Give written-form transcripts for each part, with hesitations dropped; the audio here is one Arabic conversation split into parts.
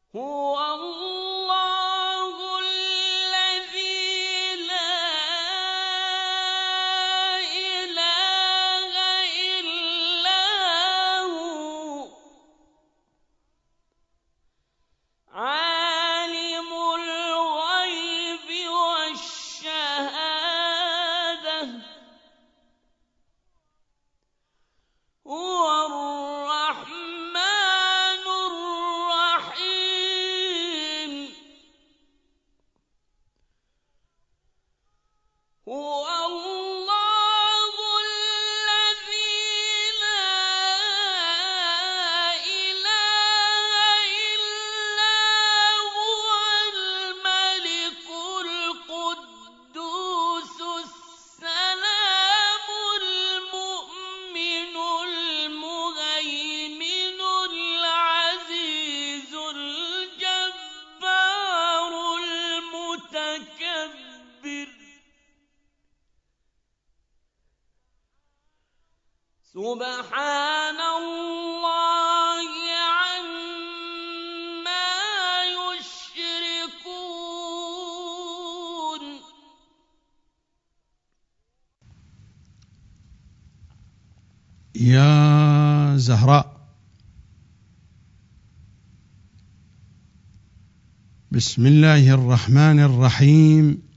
هو الله الذي لا إله إلا هو عالم الغيب والشهادة هو الرحمن الرحيم هو الله الذي لا إله إلا هو الملك القدوس السلام المؤمن المهيمن العزيز الجبار المتكبر سبحان الله عما يشركون. يا زهراء، بسم الله الرحمن الرحيم.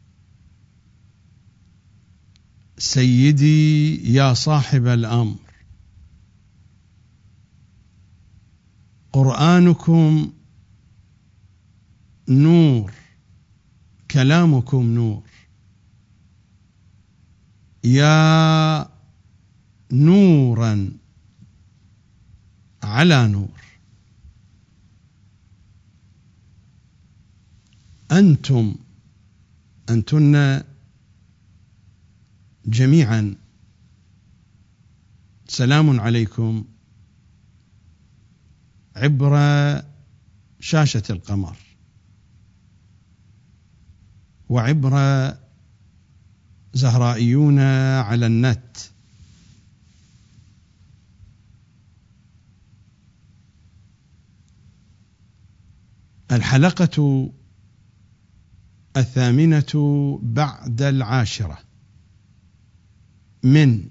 سيدي يا صاحب الأمر، قرآنكم نور، كلامكم نور، يا نورا على نور. أنتن جميعا سلام عليكم عبر شاشة القمر وعبر زهرائيون على النت. الحلقة 8 بعد 10 من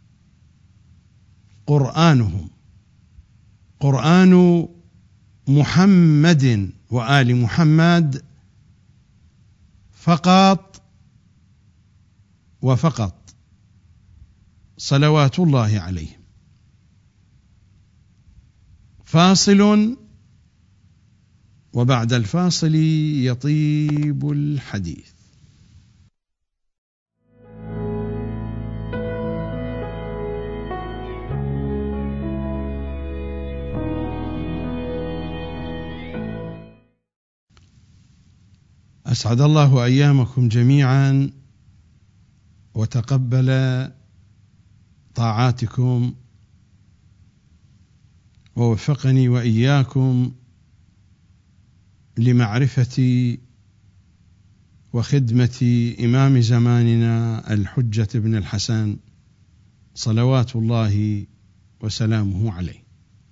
قرآنهم، قرآن محمد وآل محمد فقط وفقط، صلوات الله عليهم. فاصل، وبعد الفاصل يطيب الحديث. أسعد الله أيامكم جميعا وتقبل طاعاتكم ووفقني وإياكم لمعرفة وخدمة إمام زماننا الحجة بن الحسن صلوات الله وسلامه عليه.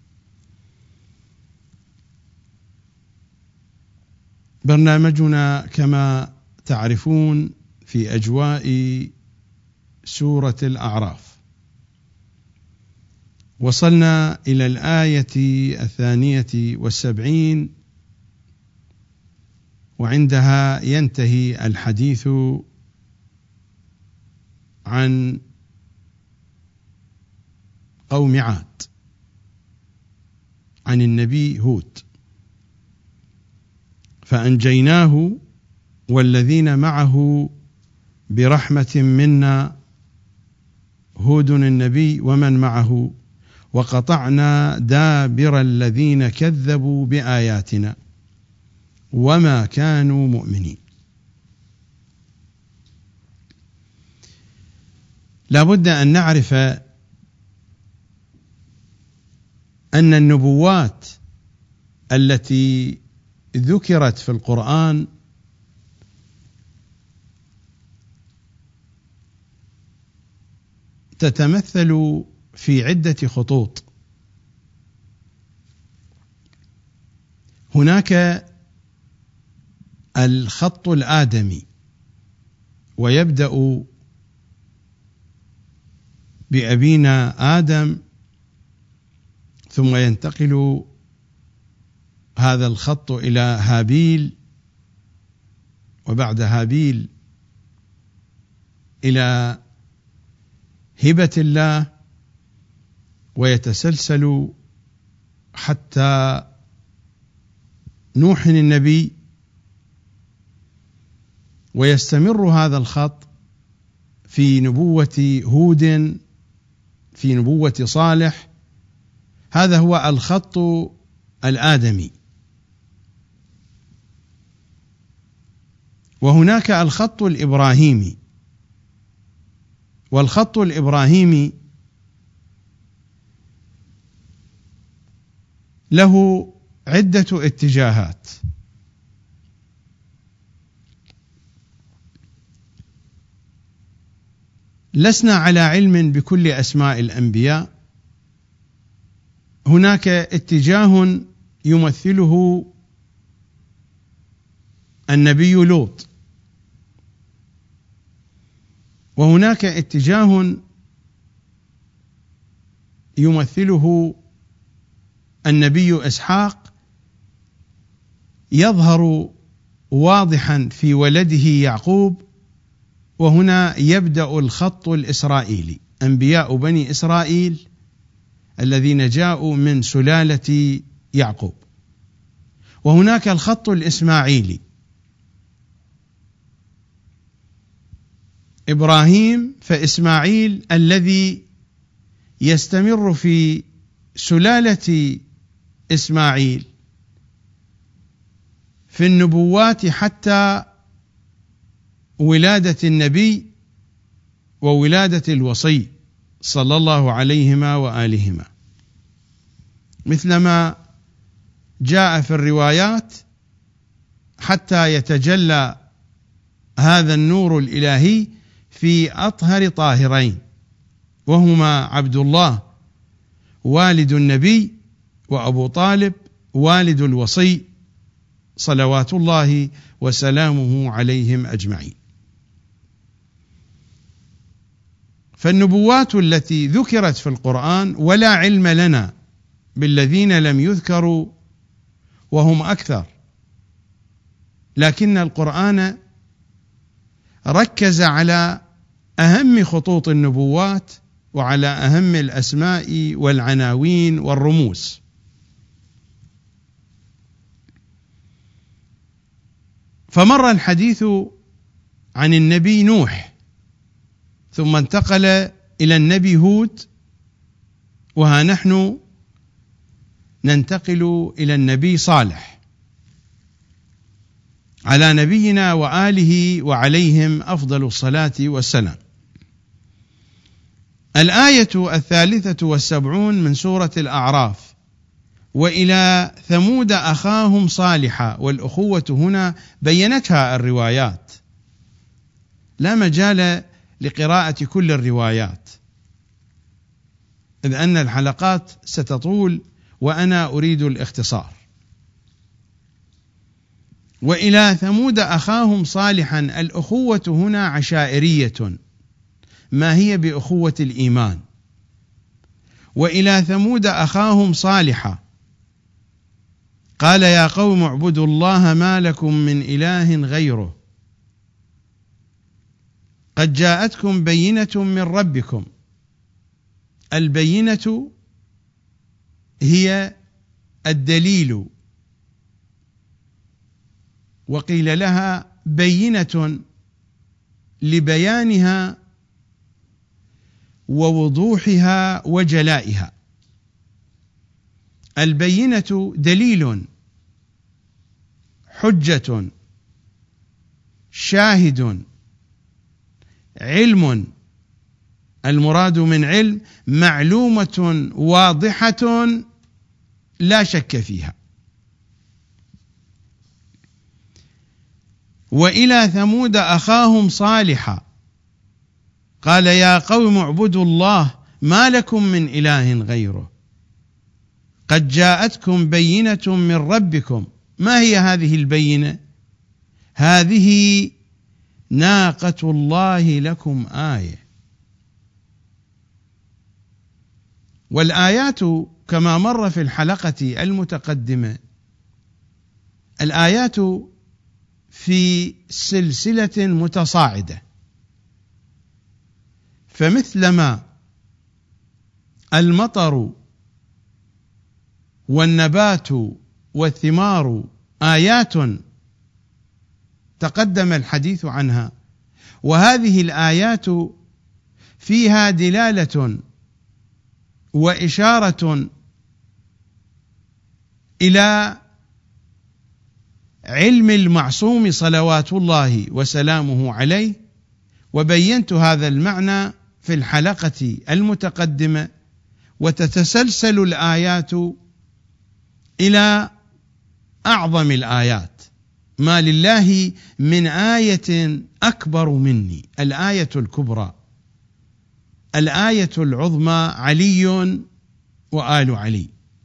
برنامجنا كما تعرفون في أجواء سورة الأعراف. وصلنا إلى الآية 72 وعندها ينتهي الحديث عن قوم عاد، عن النبي هود. فأنجيناه والذين معه برحمة منا، هود النبي ومن معه، وقطعنا دابر الذين كذبوا بآياتنا وما كانوا مؤمنين. لا بد أن نعرف أن النبوات التي ذكرت في القرآن تتمثل في عدة خطوط، هناك الخط الآدمي، ويبدأ بأبينا آدم، ثم ينتقل هذا الخط إلى هابيل، وبعد هابيل إلى هبة الله، ويتسلسل حتى نوح النبي، ويستمر هذا الخط في نبوة هود، في نبوة صالح. هذا هو الخط الآدمي. وهناك الخط الإبراهيمي، والخط الإبراهيمي له عدة اتجاهات. لسنا على علم بكل أسماء الأنبياء. هناك اتجاه يمثله النبي لوط، وهناك اتجاه يمثله النبي إسحاق، يظهر واضحا في ولده يعقوب. وهنا يبدأ الخط الإسرائيلي، أنبياء بني إسرائيل الذين جاءوا من سلالة يعقوب. وهناك الخط الإسماعيلي، إبراهيم فإسماعيل الذي يستمر في سلالة إسماعيل في النبوات حتى ولادة النبي وولادة الوصي صلى الله عليهما وآلهما، مثلما جاء في الروايات، حتى يتجلى هذا النور الإلهي في أطهر طاهرين، وهما عبد الله والد النبي، وأبو طالب والد الوصي، صلوات الله وسلامه عليهم أجمعين. فالنبوات التي ذكرت في القرآن، ولا علم لنا بالذين لم يذكروا وهم أكثر، لكن القرآن ركز على أهم خطوط النبوات وعلى أهم الأسماء والعناوين والرموز. فمر الحديث عن النبي نوح، ثم انتقل إلى النبي هود، وها نحن ننتقل إلى النبي صالح، على نبينا وآله وعليهم أفضل الصلاة والسلام. الآية 73 من سورة الأعراف: وإلى ثمود أخاهم صالحا. والأخوة هنا بينتها الروايات، لا مجال لقراءة كل الروايات، إذ أن الحلقات ستطول وأنا أريد الاختصار. وإلى ثمود أخاهم صالحا، الأخوة هنا عشائرية، ما هي بأخوة الإيمان. وإلى ثمود أخاهم صالحا قال يا قوم اعبدوا الله ما لكم من إله غيره قد جاءتكم بينة من ربكم. البينة هي الدليل، وقيل لها بينة لبيانها ووضوحها وجلائها. البينة دليل، حجة، شاهد، علم. المراد من علم معلومة واضحة لا شك فيها. وإلى ثمود أخاهم صالحا قال يا قوم اعبدوا الله ما لكم من إله غيره قد جاءتكم بينة من ربكم ما هي هذه البينة؟ هذه ناقة الله لكم آية. والآيات كما مر في الحلقة المتقدمة، الآيات في سلسلة متصاعدة، فمثلما المطر والنبات والثمار آيات تقدم الحديث عنها، وهذه الآيات فيها دلالة وإشارة إلى علم المعصوم صلوات الله وسلامه عليه، وبينت هذا المعنى في الحلقة المتقدمة. وتتسلسل الآيات إلى أعظم الآيات، ما لله من آية أكبر مني، الآية الكبرى، الآية العظمى، علي وآل علي.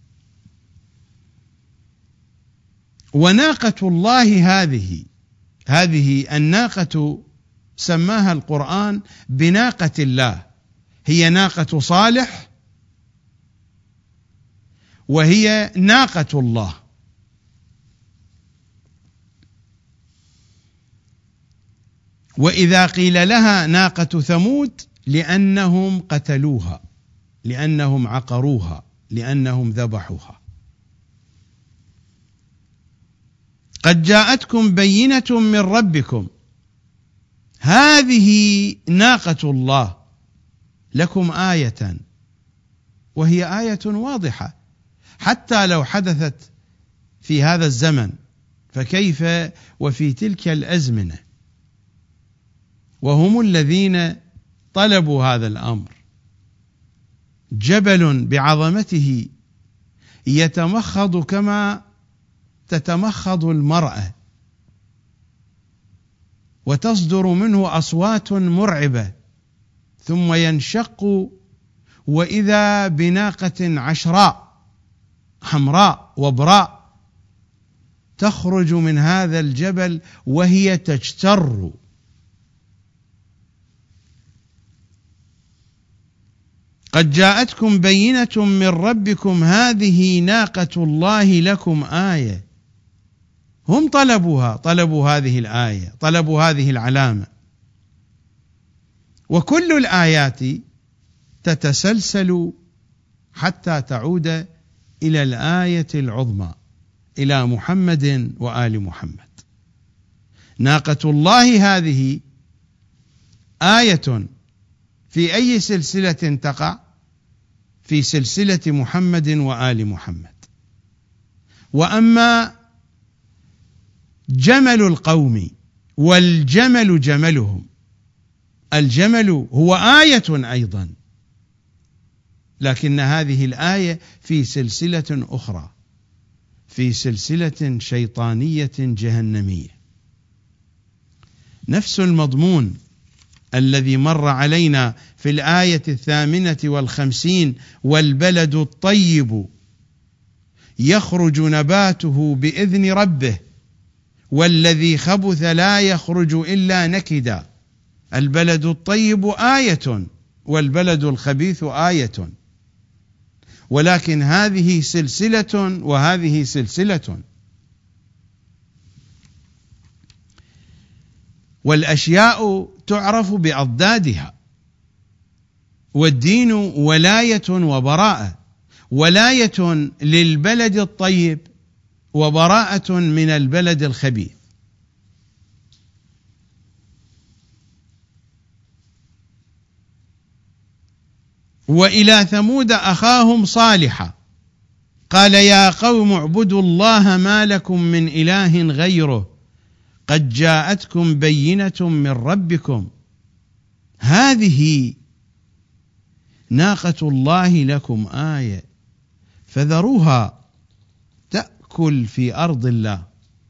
وناقة الله هذه الناقة سماها القرآن بناقة الله، هي ناقة صالح وهي ناقة الله. وإذا قيل لها ناقة ثمود لأنهم قتلوها، لأنهم عقروها، لأنهم ذبحوها. قد جاءتكم بينة من ربكم، هذه ناقة الله لكم آية، وهي آية واضحة حتى لو حدثت في هذا الزمن، فكيف وفي تلك الأزمنة، وهم الذين طلبوا هذا الأمر. جبل بعظمته يتمخض كما تتمخض المرأة، وتصدر منه أصوات مرعبة، ثم ينشق وإذا بناقة عشراء حمراء وبراء تخرج من هذا الجبل وهي تجتر. قد جاءتكم بينة من ربكم، هذه ناقة الله لكم آية. هم طلبوا هذه الآية، طلبوا هذه العلامة. وكل الآيات تتسلسل حتى تعود إلى الآية العظمى، إلى محمد وآل محمد. ناقة الله هذه آية في أي سلسلة تقع؟ في سلسلة محمد وآل محمد. وأما جمل القوم والجمل جملهم، الجمل هو آية أيضا، لكن هذه الآية في سلسلة أخرى، في سلسلة شيطانية جهنمية. نفس المضمون الذي مر علينا في الآية 58: والبلد الطيب يخرج نباته بإذن ربه والذي خبث لا يخرج إلا نكدا. البلد الطيب آية والبلد الخبيث آية، ولكن هذه سلسلة وهذه سلسلة. والأشياء تعرف بأضدادها، والدين ولاية وبراءة، ولاية للبلد الطيب وبراءة من البلد الخبيث. وإلى ثمود أخاهم صالحا قال يا قوم اعبدوا الله ما لكم من إله غيره قد جاءتكم بينة من ربكم، هذه ناقة الله لكم آية فذروها تأكل في أرض الله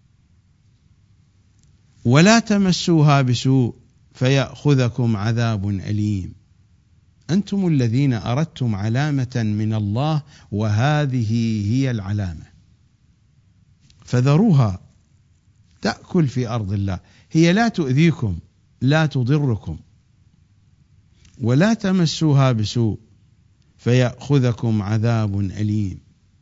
ولا تمسوها بسوء فيأخذكم عذاب أليم. أنتم الذين أردتم علامة من الله، وهذه هي العلامة. فذروها تأكل في أرض الله، هي لا تؤذيكم لا تضركم، ولا تمسوها بسوء فيأخذكم عذاب أليم.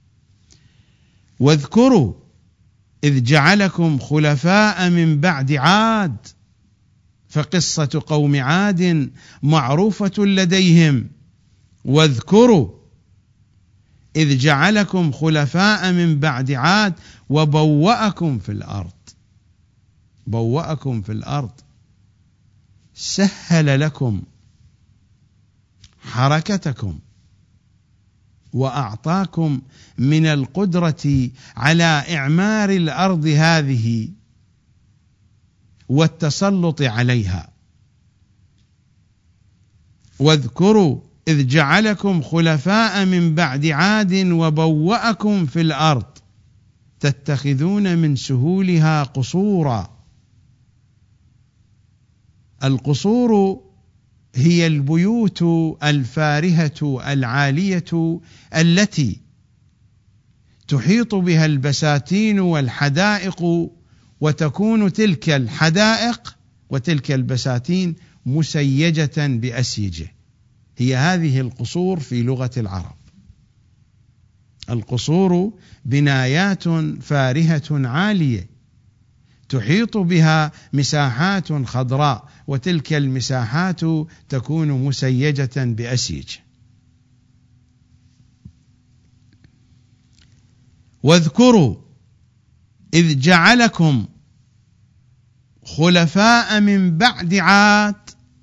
واذكروا إذ جعلكم خلفاء من بعد عاد، فقصة قوم عاد معروفة لديهم. واذكروا إذ جعلكم خلفاء من بعد عاد وبوأكم في الأرض. بوأكم في الأرض، سهل لكم حركتكم وأعطاكم من القدرة على إعمار الأرض هذه والتسلط عليها. واذكروا إذ جعلكم خلفاء من بعد عاد وبوأكم في الأرض تتخذون من سهولها قصورا. القصور هي البيوت الفارهة العالية التي تحيط بها البساتين والحدائق، وتكون تلك الحدائق وتلك البساتين مسيجة بأسيجه. هي هذه القصور في لغة العرب. القصور بنايات فارهة عالية تحيط بها مساحات خضراء، وتلك المساحات تكون مسيجة بأسيج. واذكروا إذ جعلكم خلفاء من بعد عاد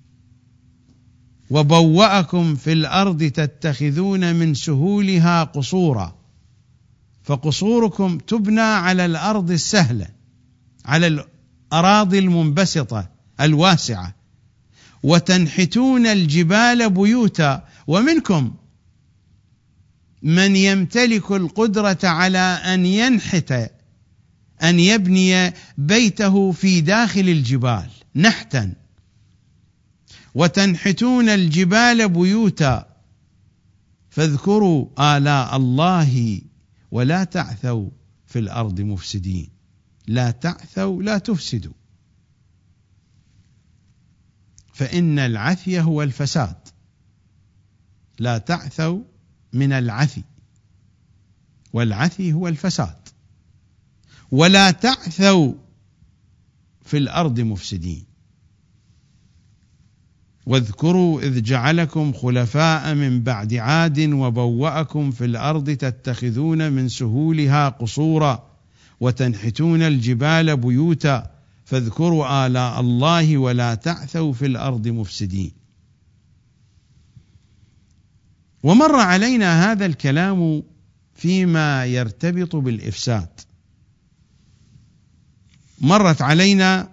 وبوأكم في الأرض تتخذون من سهولها قصورا. فقصوركم تبنى على الأرض السهلة، على الأراضي المنبسطة الواسعة، وتنحتون الجبال بيوتا. ومنكم من يمتلك القدرة على أن ينحت، أن يبني بيته في داخل الجبال نحتا. وتنحتون الجبال بيوتا فاذكروا آلاء الله ولا تعثوا في الأرض مفسدين. لا تعثوا، لا تفسدوا، فإن العثي هو الفساد. لا تعثوا من العثي، والعثي هو الفساد. ولا تعثوا في الأرض مفسدين. واذكروا إذ جعلكم خلفاء من بعد عاد وبوأكم في الأرض تتخذون من سهولها قصورا وتنحتون الجبال بيوتا فاذكروا آلاء الله ولا تعثوا في الأرض مفسدين. ومر علينا هذا الكلام فيما يرتبط بالإفساد. مرت علينا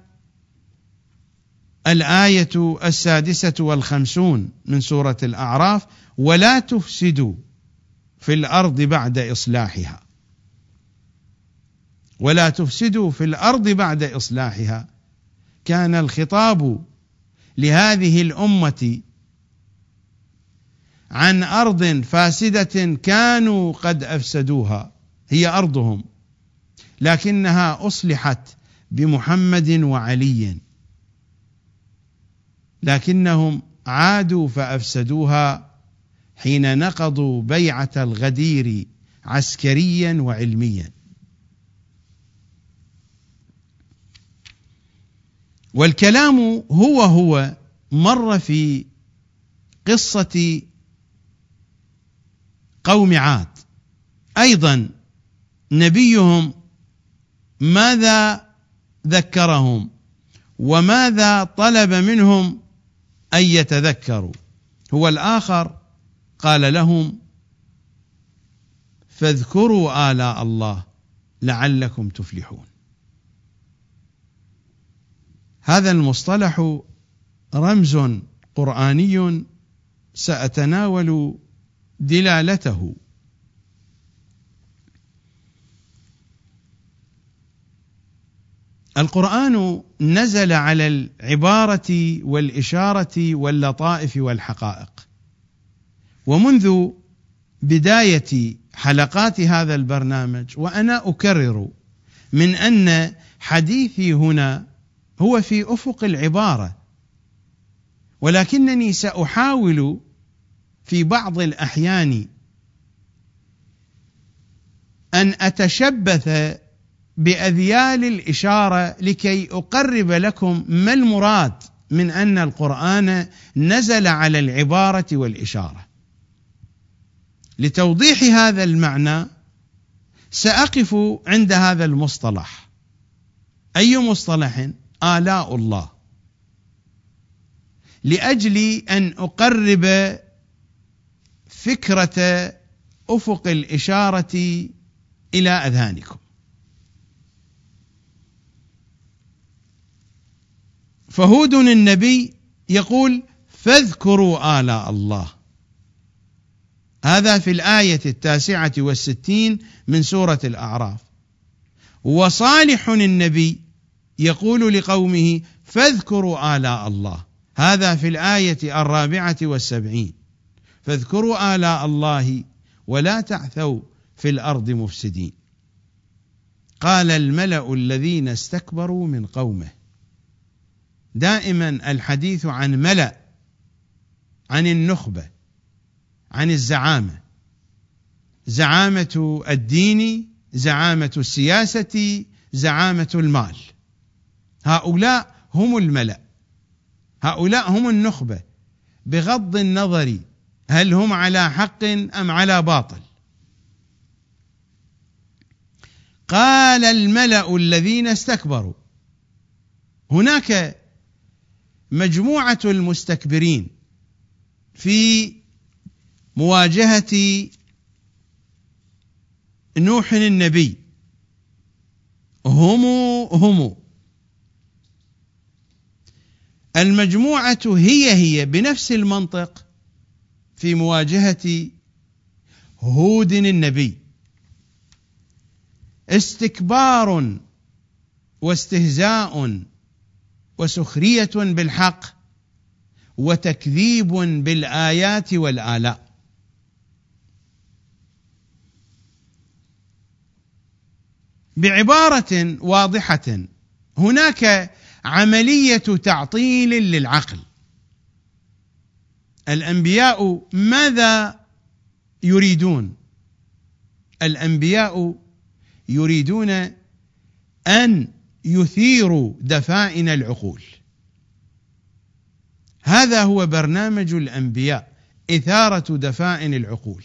الآية 56 من سورة الأعراف: ولا تفسدوا في الأرض بعد إصلاحها. ولا تفسدوا في الأرض بعد إصلاحها. كان الخطاب لهذه الأمة عن أرض فاسدة كانوا قد أفسدوها، هي أرضهم، لكنها أصلحت بمحمد وعلي، لكنهم عادوا فأفسدوها حين نقضوا بيعة الغدير عسكريا وعلميا. والكلام هو مر في قصة قوم عاد أيضا. نبيهم ماذا ذكرهم وماذا طلب منهم أن يتذكروا؟ هو الآخر قال لهم: فاذكروا آلاء الله لعلكم تفلحون. هذا المصطلح رمز قرآني سأتناول دلالته. القرآن نزل على العبارة والإشارة واللطائف والحقائق، ومنذ بداية حلقات هذا البرنامج وأنا أكرر من أن حديثي هنا هو في أفق العبارة، ولكنني سأحاول في بعض الأحيان أن أتشبث بأذيال الإشارة لكي أقرب لكم ما المراد من أن القرآن نزل على العبارة والإشارة. لتوضيح هذا المعنى سأقف عند هذا المصطلح. أي مصطلح؟ آلاء الله، لأجل أن أقرب فكرة أفق الإشارة إلى أذهانكم. فهود النبي يقول: فاذكروا آلاء الله، هذا في الآية 69 من سورة الأعراف. وصالح النبي يقول لقومه: فاذكروا آلاء الله، هذا في الآية 74. فاذكروا آلاء الله ولا تعثوا في الأرض مفسدين. قال الملأ الذين استكبروا من قومه. دائما الحديث عن ملأ، عن النخبة، عن الزعامة، زعامة الدين، زعامة السياسة، زعامة المال. هؤلاء هم الملأ، هؤلاء هم النخبة، بغض النظر هل هم على حق أم على باطل. قال الملأ الذين استكبروا، هناك مجموعة المستكبرين في مواجهة نوح النبي، هم المجموعة هي بنفس المنطق في مواجهة هود النبي. استكبار واستهزاء وسخرية بالحق وتكذيب بالآيات والآلاء. بعبارة واضحة، هناك عملية تعطيل للعقل. الأنبياء ماذا يريدون؟ الأنبياء يريدون أن يثيروا دفائن العقول. هذا هو برنامج الأنبياء، إثارة دفائن العقول.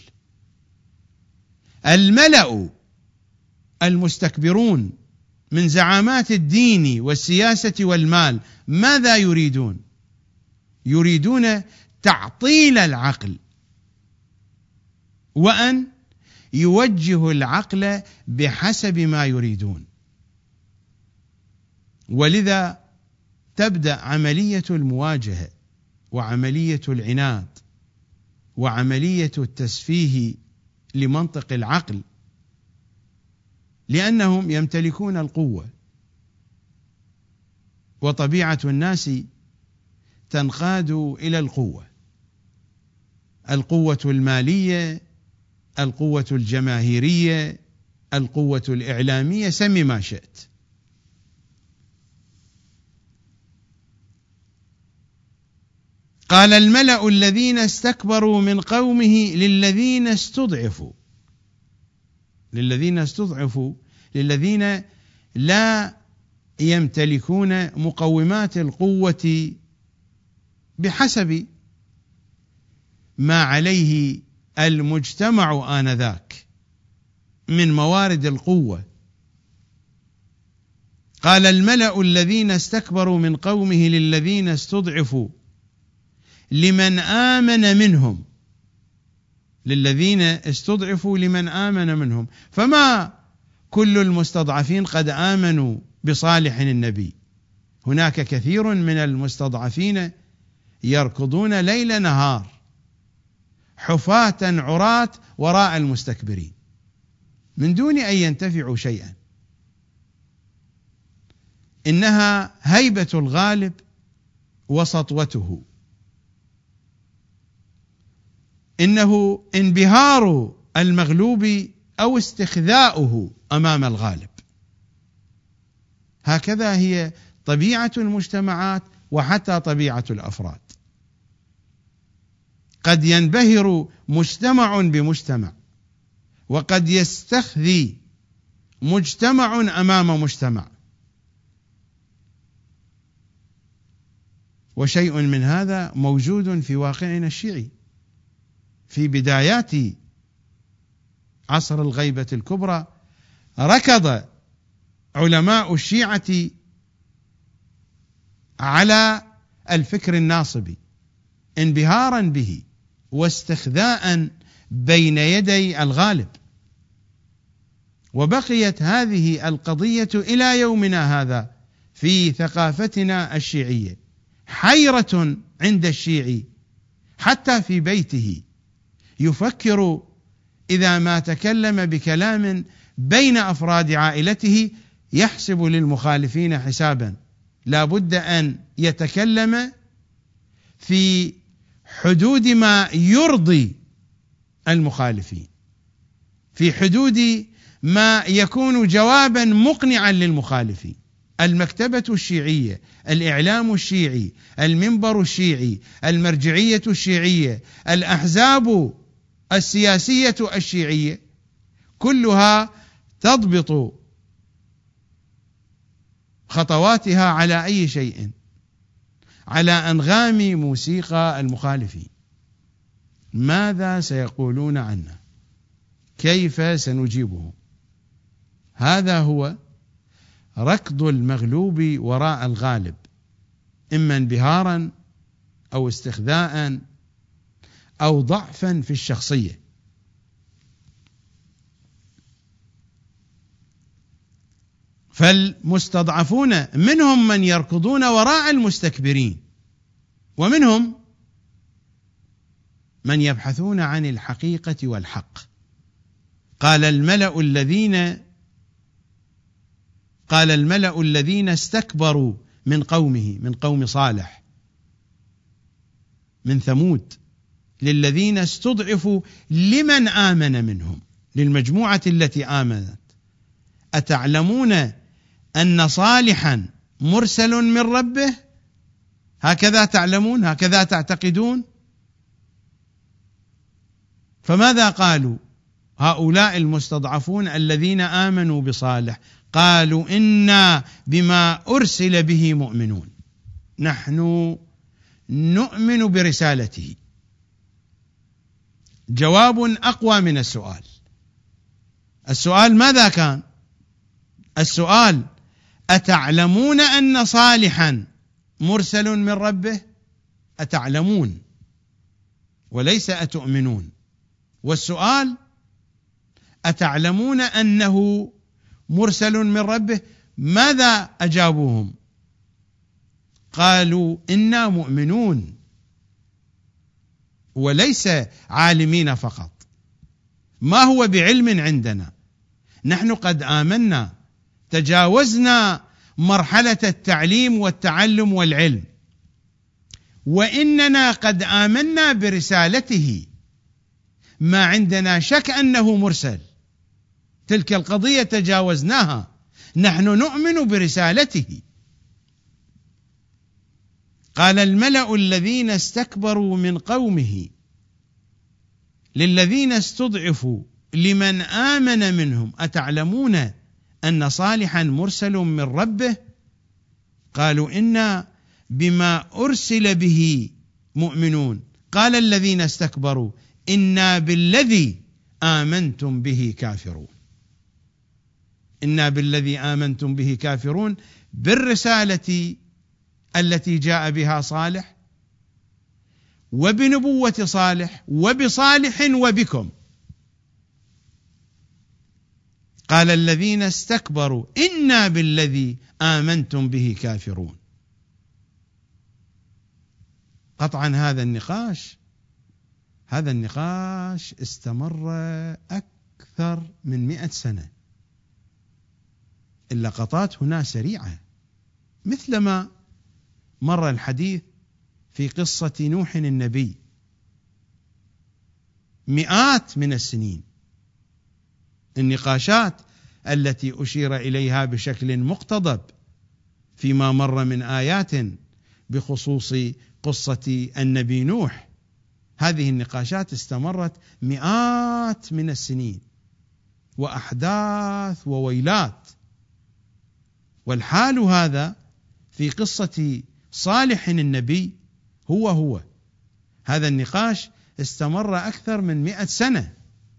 الملأ المستكبرون من زعامات الدين والسياسة والمال ماذا يريدون؟ يريدون تعطيل العقل، وأن يوجه العقل بحسب ما يريدون. ولذا تبدأ عملية المواجهة وعملية العناد وعملية التسفيه لمنطق العقل، لأنهم يمتلكون القوة، وطبيعة الناس تنقاد إلى القوة، القوة المالية، القوة الجماهيرية، القوة الإعلامية، سمي ما شئت. قال الملأ الذين استكبروا من قومه للذين استضعفوا، للذين لا يمتلكون مقومات القوة بحسب ما عليه المجتمع آنذاك من موارد القوة. قال الملأ الذين استكبروا من قومه للذين استضعفوا لمن آمن منهم، للذين استضعفوا لمن آمن منهم. فما كل المستضعفين قد آمنوا بصالح النبي، هناك كثير من المستضعفين يركضون ليل نهار حفاة عراة وراء المستكبرين من دون أن ينتفعوا شيئا. إنها هيبة الغالب وسطوته، إنه انبهار المغلوب أو استخذاؤه أمام الغالب. هكذا هي طبيعة المجتمعات وحتى طبيعة الأفراد. قد ينبهر مجتمع بمجتمع، وقد يستخذي مجتمع أمام مجتمع، وشيء من هذا موجود في واقعنا الشيعي. في بدايات عصر الغيبة الكبرى ركض علماء الشيعة على الفكر الناصبي انبهارا به واستخذاء بين يدي الغالب، وبقيت هذه القضية إلى يومنا هذا في ثقافتنا الشيعية حيرة عند الشيعي، حتى في بيته يفكر إذا ما تكلم بكلام بين أفراد عائلته يحسب للمخالفين حسابا، لا بد أن يتكلم في حدود ما يرضي المخالفين، في حدود ما يكون جوابا مقنعا للمخالفين. المكتبة الشيعية، الإعلام الشيعي، المنبر الشيعي، المرجعية الشيعية، الأحزاب السياسية الشيعية، كلها تضبط خطواتها على أي شيء؟ على أنغام موسيقى المخالفين. ماذا سيقولون عنا؟ كيف سنجيبهم؟ هذا هو ركض المغلوب وراء الغالب، إما انبهارا أو استخذاء أو ضعفا في الشخصية. فالمستضعفون منهم من يركضون وراء المستكبرين، ومنهم من يبحثون عن الحقيقة والحق. قال الملأ الذين استكبروا من قومه، من قوم صالح من ثمود، للذين استضعفوا لمن آمن منهم، للمجموعة التي آمنت: أتعلمون أن صالحا مرسل من ربه؟ هكذا تعلمون؟ هكذا تعتقدون؟ فماذا قالوا هؤلاء المستضعفون الذين آمنوا بصالح؟ قالوا: إنا بما أرسل به مؤمنون، نحن نؤمن برسالته. جواب أقوى من السؤال. السؤال ماذا كان؟ السؤال: أتعلمون أن صالحا مرسل من ربه؟ أتعلمون، وليس أتؤمنون. والسؤال: أتعلمون أنه مرسل من ربه؟ ماذا أجابوهم؟ قالوا: إنا مؤمنون، وليس عالمين فقط. ما هو بعلم عندنا، نحن قد آمنا، تجاوزنا مرحلة التعليم والتعلم والعلم، وإننا قد آمنا برسالته، ما عندنا شك أنه مرسل. تلك القضية تجاوزناها، نحن نؤمن برسالته. قال الملأ الذين استكبروا من قومه للذين استضعفوا لمن آمن منهم: أتعلمون أن صالحا مرسل من ربه؟ قالوا: إنا بما أرسل به مؤمنون. قال الذين استكبروا: إنا بالذي آمنتم به كافرون. إنا بالذي آمنتم به كافرون، بالرسالة التي جاء بها صالح، وبنبوة صالح، وبصالح، وبكم. قال الذين استكبروا: إنا بالذي آمنتم به كافرون. قطعا هذا النقاش استمر أكثر من 100 سنة. اللقطات هنا سريعة، مثلما مر الحديث في قصة نوح النبي، مئات من السنين. النقاشات التي أشير إليها بشكل مقتضب فيما مر من آيات بخصوص قصة النبي نوح. هذه النقاشات استمرت مئات من السنين، وأحداث وويلات، والحال هذا في قصة صالح النبي هو هذا النقاش استمر أكثر من 100 سنة.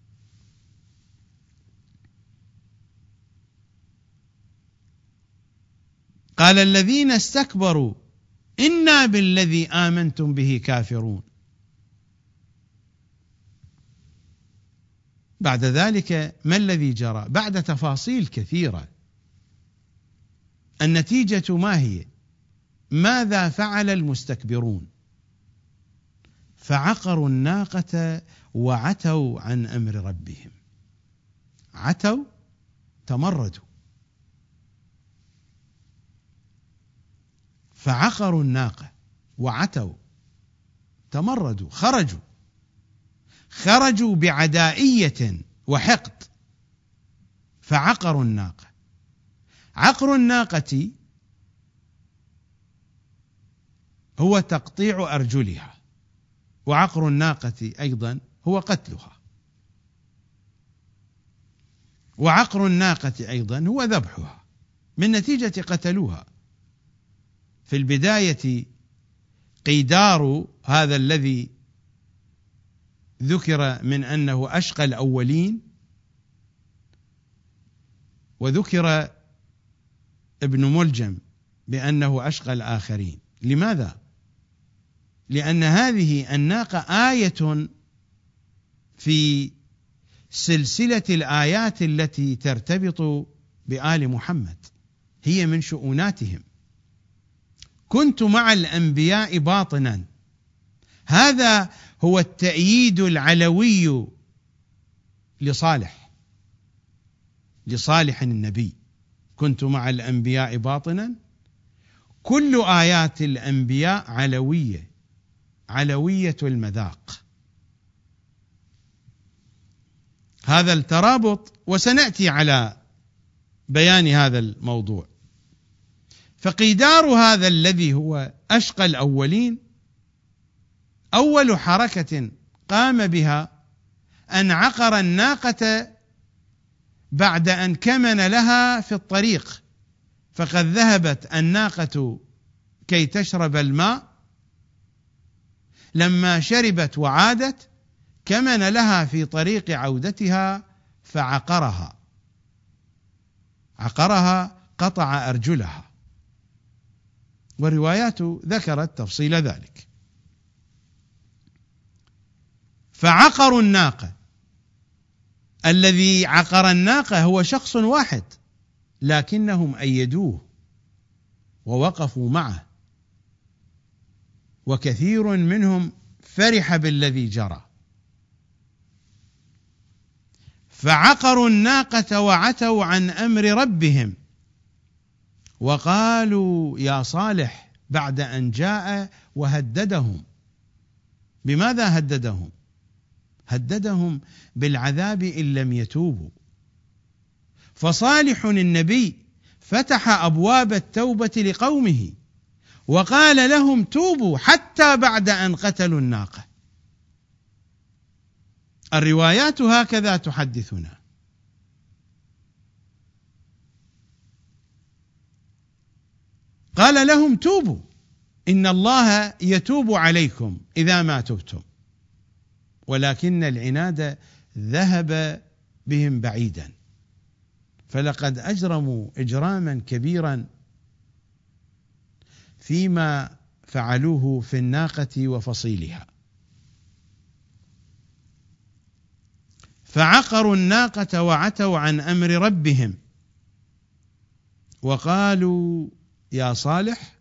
قال الذين استكبروا إنا بالذي آمنتم به كافرون. بعد ذلك ما الذي جرى؟ بعد تفاصيل كثيرة، النتيجة ما هي؟ ماذا فعل المستكبرون؟ فعقروا الناقة وعتوا عن أمر ربهم. عتوا، تمردوا. فعقروا الناقة وعتوا، تمردوا، خرجوا بعدائية وحقد. فعقروا الناقة. عقر الناقة هو تقطيع أرجلها، وعقر الناقة أيضا هو قتلها، وعقر الناقة أيضا هو ذبحها. من نتيجة قتلوها. في البداية قيدار هذا الذي ذكر من أنه أشقى الأولين، وذكر ابن ملجم بأنه أشقى الآخرين. لماذا؟ لأن هذه الناقة آية في سلسلة الآيات التي ترتبط بآل محمد، هي من شؤوناتهم. كنت مع الأنبياء باطنا، هذا هو التأييد العلوي لصالح النبي. كنت مع الأنبياء باطنا، كل آيات الأنبياء علوية المذاق. هذا الترابط، وسنأتي على بيان هذا الموضوع. فقيدار هذا الذي هو أشقى الأولين، أول حركة قام بها أن عقر الناقة بعد أن كمن لها في الطريق، فقد ذهبت الناقة كي تشرب الماء، لما شربت وعادت كمن لها في طريق عودتها فعقرها، قطع أرجلها، والروايات ذكرت تفصيل ذلك. فعقروا الناقة، الذي عقر الناقة هو شخص واحد، لكنهم أيدوه ووقفوا معه، وكثير منهم فرح بالذي جرى. فعقروا الناقة وعتوا عن أمر ربهم وقالوا يا صالح، بعد أن جاء وهددهم. بماذا هددهم؟ هددهم بالعذاب إن لم يتوبوا. فصالح النبي فتح أبواب التوبة لقومه وقال لهم توبوا حتى بعد أن قتلوا الناقة. الروايات هكذا تحدثنا. قال لهم توبوا، إن الله يتوب عليكم إذا ما تبتم. ولكن العناد ذهب بهم بعيدا، فلقد أجرموا إجراما كبيرا فيما فعلوه في الناقة وفصيلها. فعقروا الناقة وعتوا عن أمر ربهم وقالوا يا صالح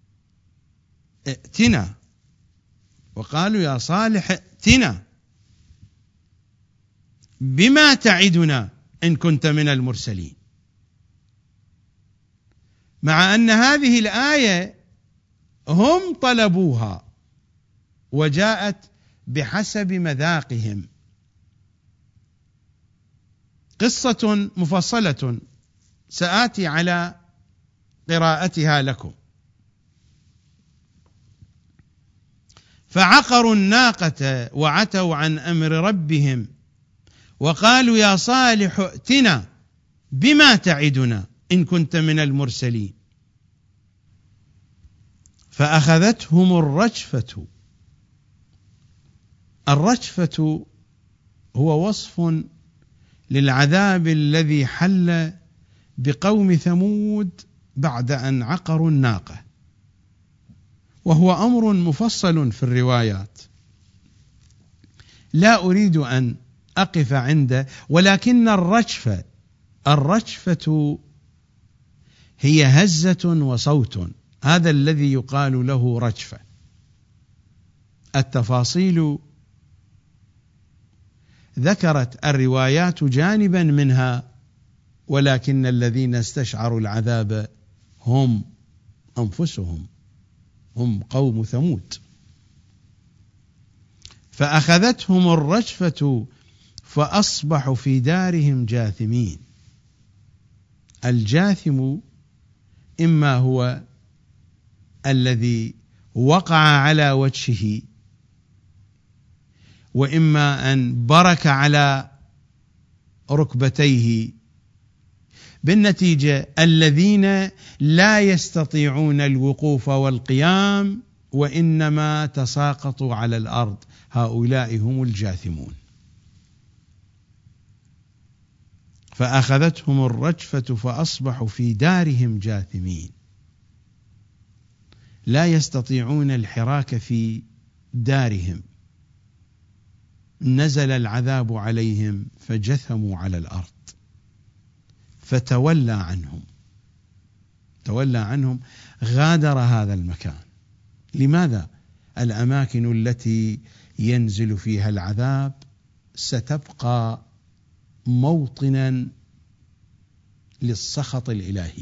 ائتنا، وقالوا يا صالح ائتنا بما تعدنا إن كنت من المرسلين. مع أن هذه الآية هم طلبوها وجاءت بحسب مذاقهم. قصة مفصلة سآتي على قراءتها لكم. فعقروا الناقة وعتوا عن أمر ربهم وقالوا يا صالح ائتنا بما تعدنا إن كنت من المرسلين. فأخذتهم الرجفة. الرجفة هو وصف للعذاب الذي حل بقوم ثمود بعد أن عقروا الناقة، وهو أمر مفصل في الروايات لا أريد أن أقف عنده، ولكن الرجفة هي هزة وصوت، هذا الذي يقال له رجفة. التفاصيل ذكرت الروايات جانبا منها، ولكن الذين استشعروا العذاب هم أنفسهم، هم قوم ثمود. فأخذتهم الرجفة فأصبحوا في دارهم جاثمين. الجاثم إما هو الذي وقع على وجهه، وإما أن برك على ركبتيه، بالنتيجة الذين لا يستطيعون الوقوف والقيام وإنما تساقطوا على الأرض، هؤلاء هم الجاثمون. فأخذتهم الرجفة فأصبحوا في دارهم جاثمين، لا يستطيعون الحراك في دارهم، نزل العذاب عليهم فجثموا على الأرض، فتولى عنهم، غادر هذا المكان. لماذا؟ الأماكن التي ينزل فيها العذاب ستبقى موطنا للسخط الإلهي.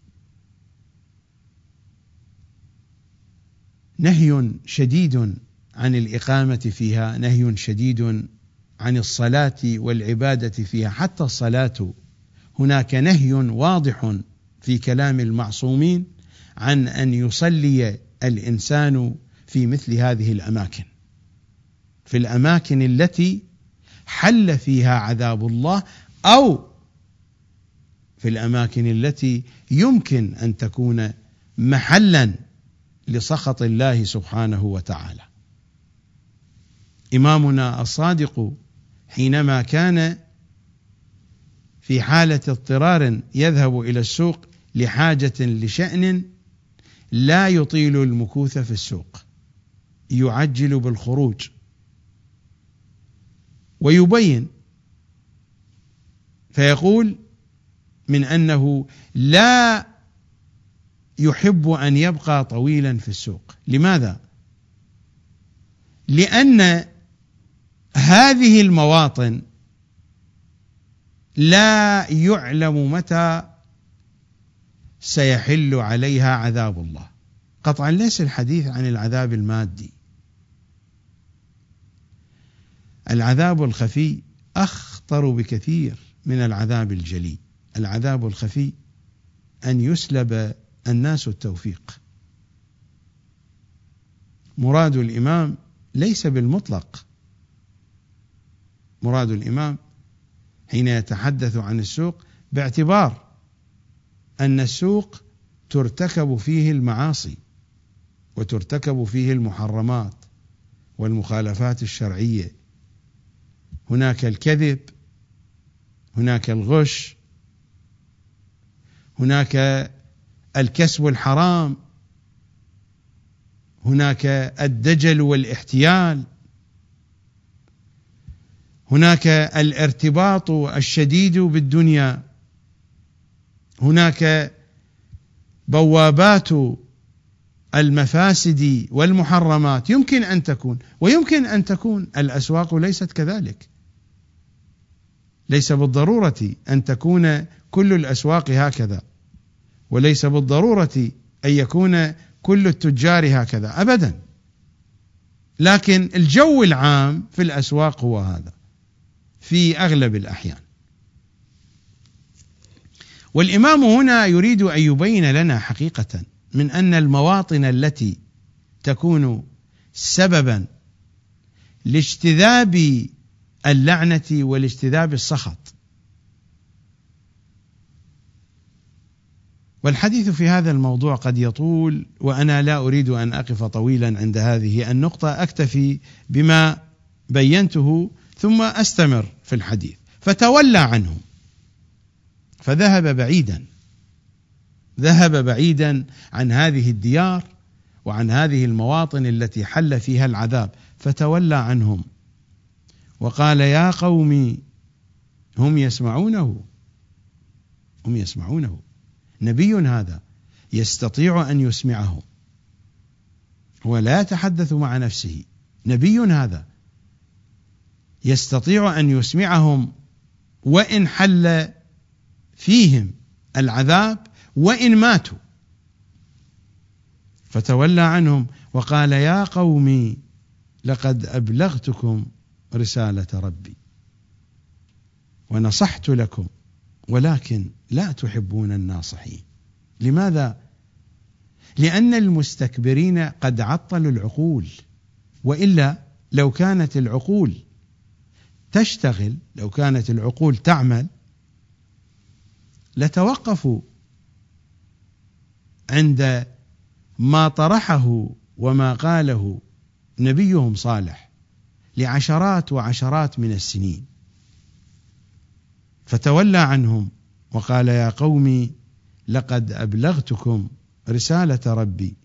نهي شديد عن الإقامة فيها، نهي شديد عن الصلاة والعبادة فيها. حتى الصلاة هناك نهي واضح في كلام المعصومين عن أن يصلي الإنسان في مثل هذه الأماكن، في الأماكن التي حل فيها عذاب الله، أو في الأماكن التي يمكن أن تكون محلا لسخط الله سبحانه وتعالى. إمامنا الصادق حينما كان في حالة اضطرار يذهب إلى السوق لحاجة لشأن لا يطيل المكوث في السوق، يعجل بالخروج، ويبين فيقول من أنه لا يحب أن يبقى طويلا في السوق. لماذا؟ لأن هذه المواطن لا يعلم متى سيحل عليها عذاب الله. قطعا ليس الحديث عن العذاب المادي، العذاب الخفي أخطر بكثير من العذاب الجلي. العذاب الخفي أن يسلب الناس التوفيق. مراد الإمام ليس بالمطلق، مراد الإمام حين يتحدث عن السوق باعتبار أن السوق ترتكب فيه المعاصي وترتكب فيه المحرمات والمخالفات الشرعية. هناك الكذب، هناك الغش، هناك الكسب الحرام، هناك الدجل والاحتيال، هناك الارتباط الشديد بالدنيا، هناك بوابات المفاسد والمحرمات. يمكن أن تكون، ويمكن أن تكون الأسواق ليست كذلك، ليس بالضرورة أن تكون كل الأسواق هكذا، وليس بالضرورة أن يكون كل التجار هكذا أبدا، لكن الجو العام في الأسواق هو هذا في أغلب الأحيان. والإمام هنا يريد أن يبين لنا حقيقة من أن المواطن التي تكون سببا لاجتذاب اللعنة والاجتذاب السخط. والحديث في هذا الموضوع قد يطول، وأنا لا أريد أن أقف طويلا عند هذه النقطة، أكتفي بما بينته ثم أستمر في الحديث. فتولى عنهم، فذهب بعيدا عن هذه الديار وعن هذه المواطن التي حل فيها العذاب، فتولى عنهم وقال يا قوم، هم يسمعونه، نبي هذا يستطيع أن يسمعهم، هو لا يتحدث مع نفسه، نبي هذا يستطيع أن يسمعهم وإن حل فيهم العذاب وإن ماتوا. فتولى عنهم وقال يا قوم لقد أبلغتكم رسالة ربي ونصحت لكم ولكن لا تحبون الناصحين. لماذا؟ لأن المستكبرين قد عطلوا العقول، وإلا لو كانت العقول تشتغل، لو كانت العقول تعمل، لتوقفوا عند ما طرحه وما قاله نبيهم صالح لعشرات وعشرات من السنين. فتولى عنهم وقال يا قوم لقد أبلغتكم رسالة ربي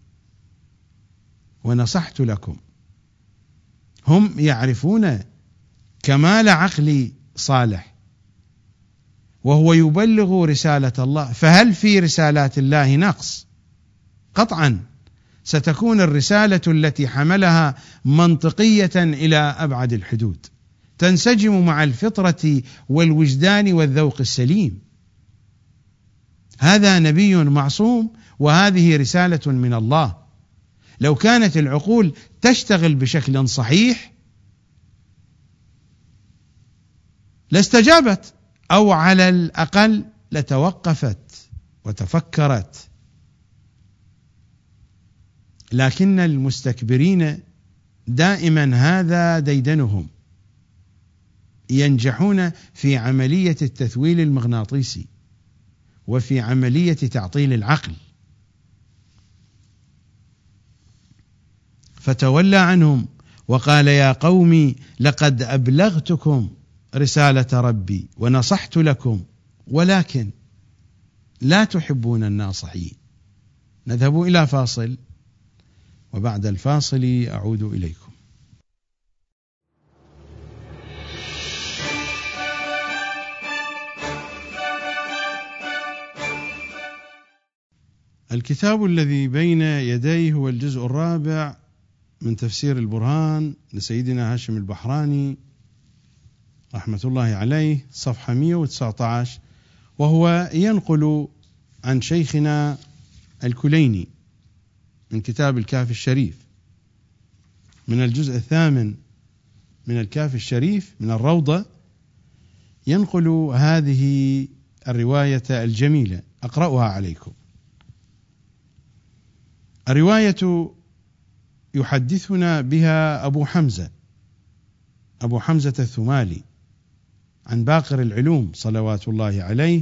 ونصحت لكم. هم يعرفون كمال عقل صالح وهو يبلغ رسالة الله، فهل في رسالات الله نقص؟ قطعا ستكون الرسالة التي حملها منطقية إلى أبعد الحدود، تنسجم مع الفطرة والوجدان والذوق السليم. هذا نبي معصوم وهذه رسالة من الله. لو كانت العقول تشتغل بشكل صحيح لاستجابت، أو على الأقل لتوقفت وتفكرت. لكن المستكبرين دائما هذا ديدنهم، ينجحون في عملية التثويل المغناطيسي وفي عملية تعطيل العقل. فتولى عنهم وقال يا قوم لقد أبلغتكم رسالة ربي ونصحت لكم ولكن لا تحبون الناصحين. نذهب إلى فاصل وبعد الفاصل أعود إليكم. الكتاب الذي بين يديه هو الجزء الرابع من تفسير البرهان لسيدنا هاشم البحراني رحمة الله عليه، صفحة 119، وهو ينقل عن شيخنا الكليني من كتاب الكافي الشريف، من الجزء 8 من الكافي الشريف من الروضة، ينقل هذه الرواية الجميلة، أقرأها عليكم. الرواية يحدثنا بها أبو حمزة الثمالي عن باقر العلوم صلوات الله عليه،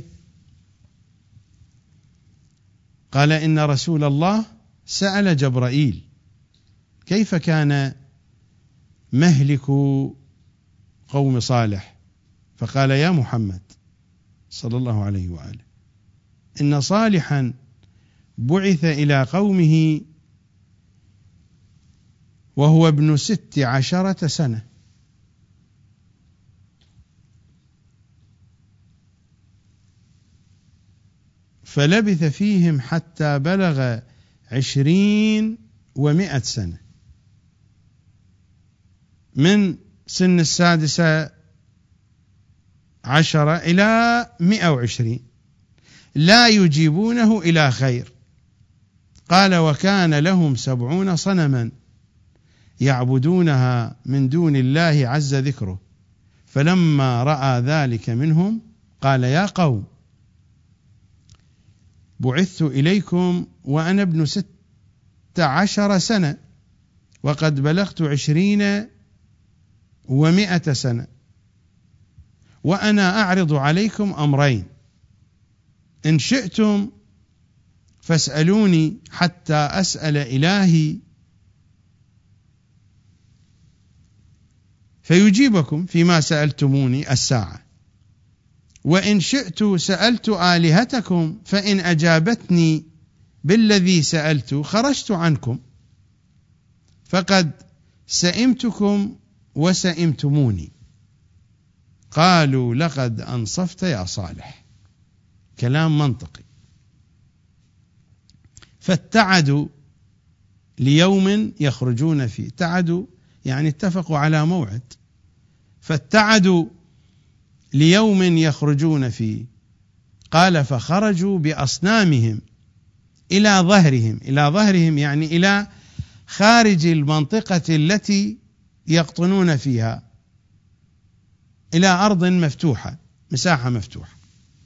قال إن رسول الله سأل جبرائيل كيف كان مهلك قوم صالح، فقال يا محمد صلى الله عليه وآله إن صالحا بعث إلى قومه وهو ابن 16 سنة، فلبث فيهم حتى بلغ 20 و100 سنة، من سن 16 إلى 120، لا يجيبونه إلى خير. قال وكان لهم 70 صنما يعبدونها من دون الله عز ذكره، فلما رأى ذلك منهم قال يا قوم بعثت إليكم وأنا ابن 16 سنة وقد بلغت 20 و100 سنة، وأنا أعرض عليكم أمرين، إن شئتم فاسألوني حتى أسأل إلهي فيجيبكم فيما سألتموني الساعة، وإن شئت سألت آلهتكم فإن أجابتني بالذي سألت خرجت عنكم، فقد سئمتكم وسئمتموني. قالوا لقد أنصفت يا صالح. كلام منطقي. فاتعدوا ليوم يخرجون فيه، اتعدوا يعني اتفقوا على موعد، فاتعدوا ليوم يخرجون فيه. قال فخرجوا بأصنامهم إلى ظهرهم يعني إلى خارج المنطقة التي يقطنون فيها، إلى أرض مفتوحة، مساحة مفتوحة.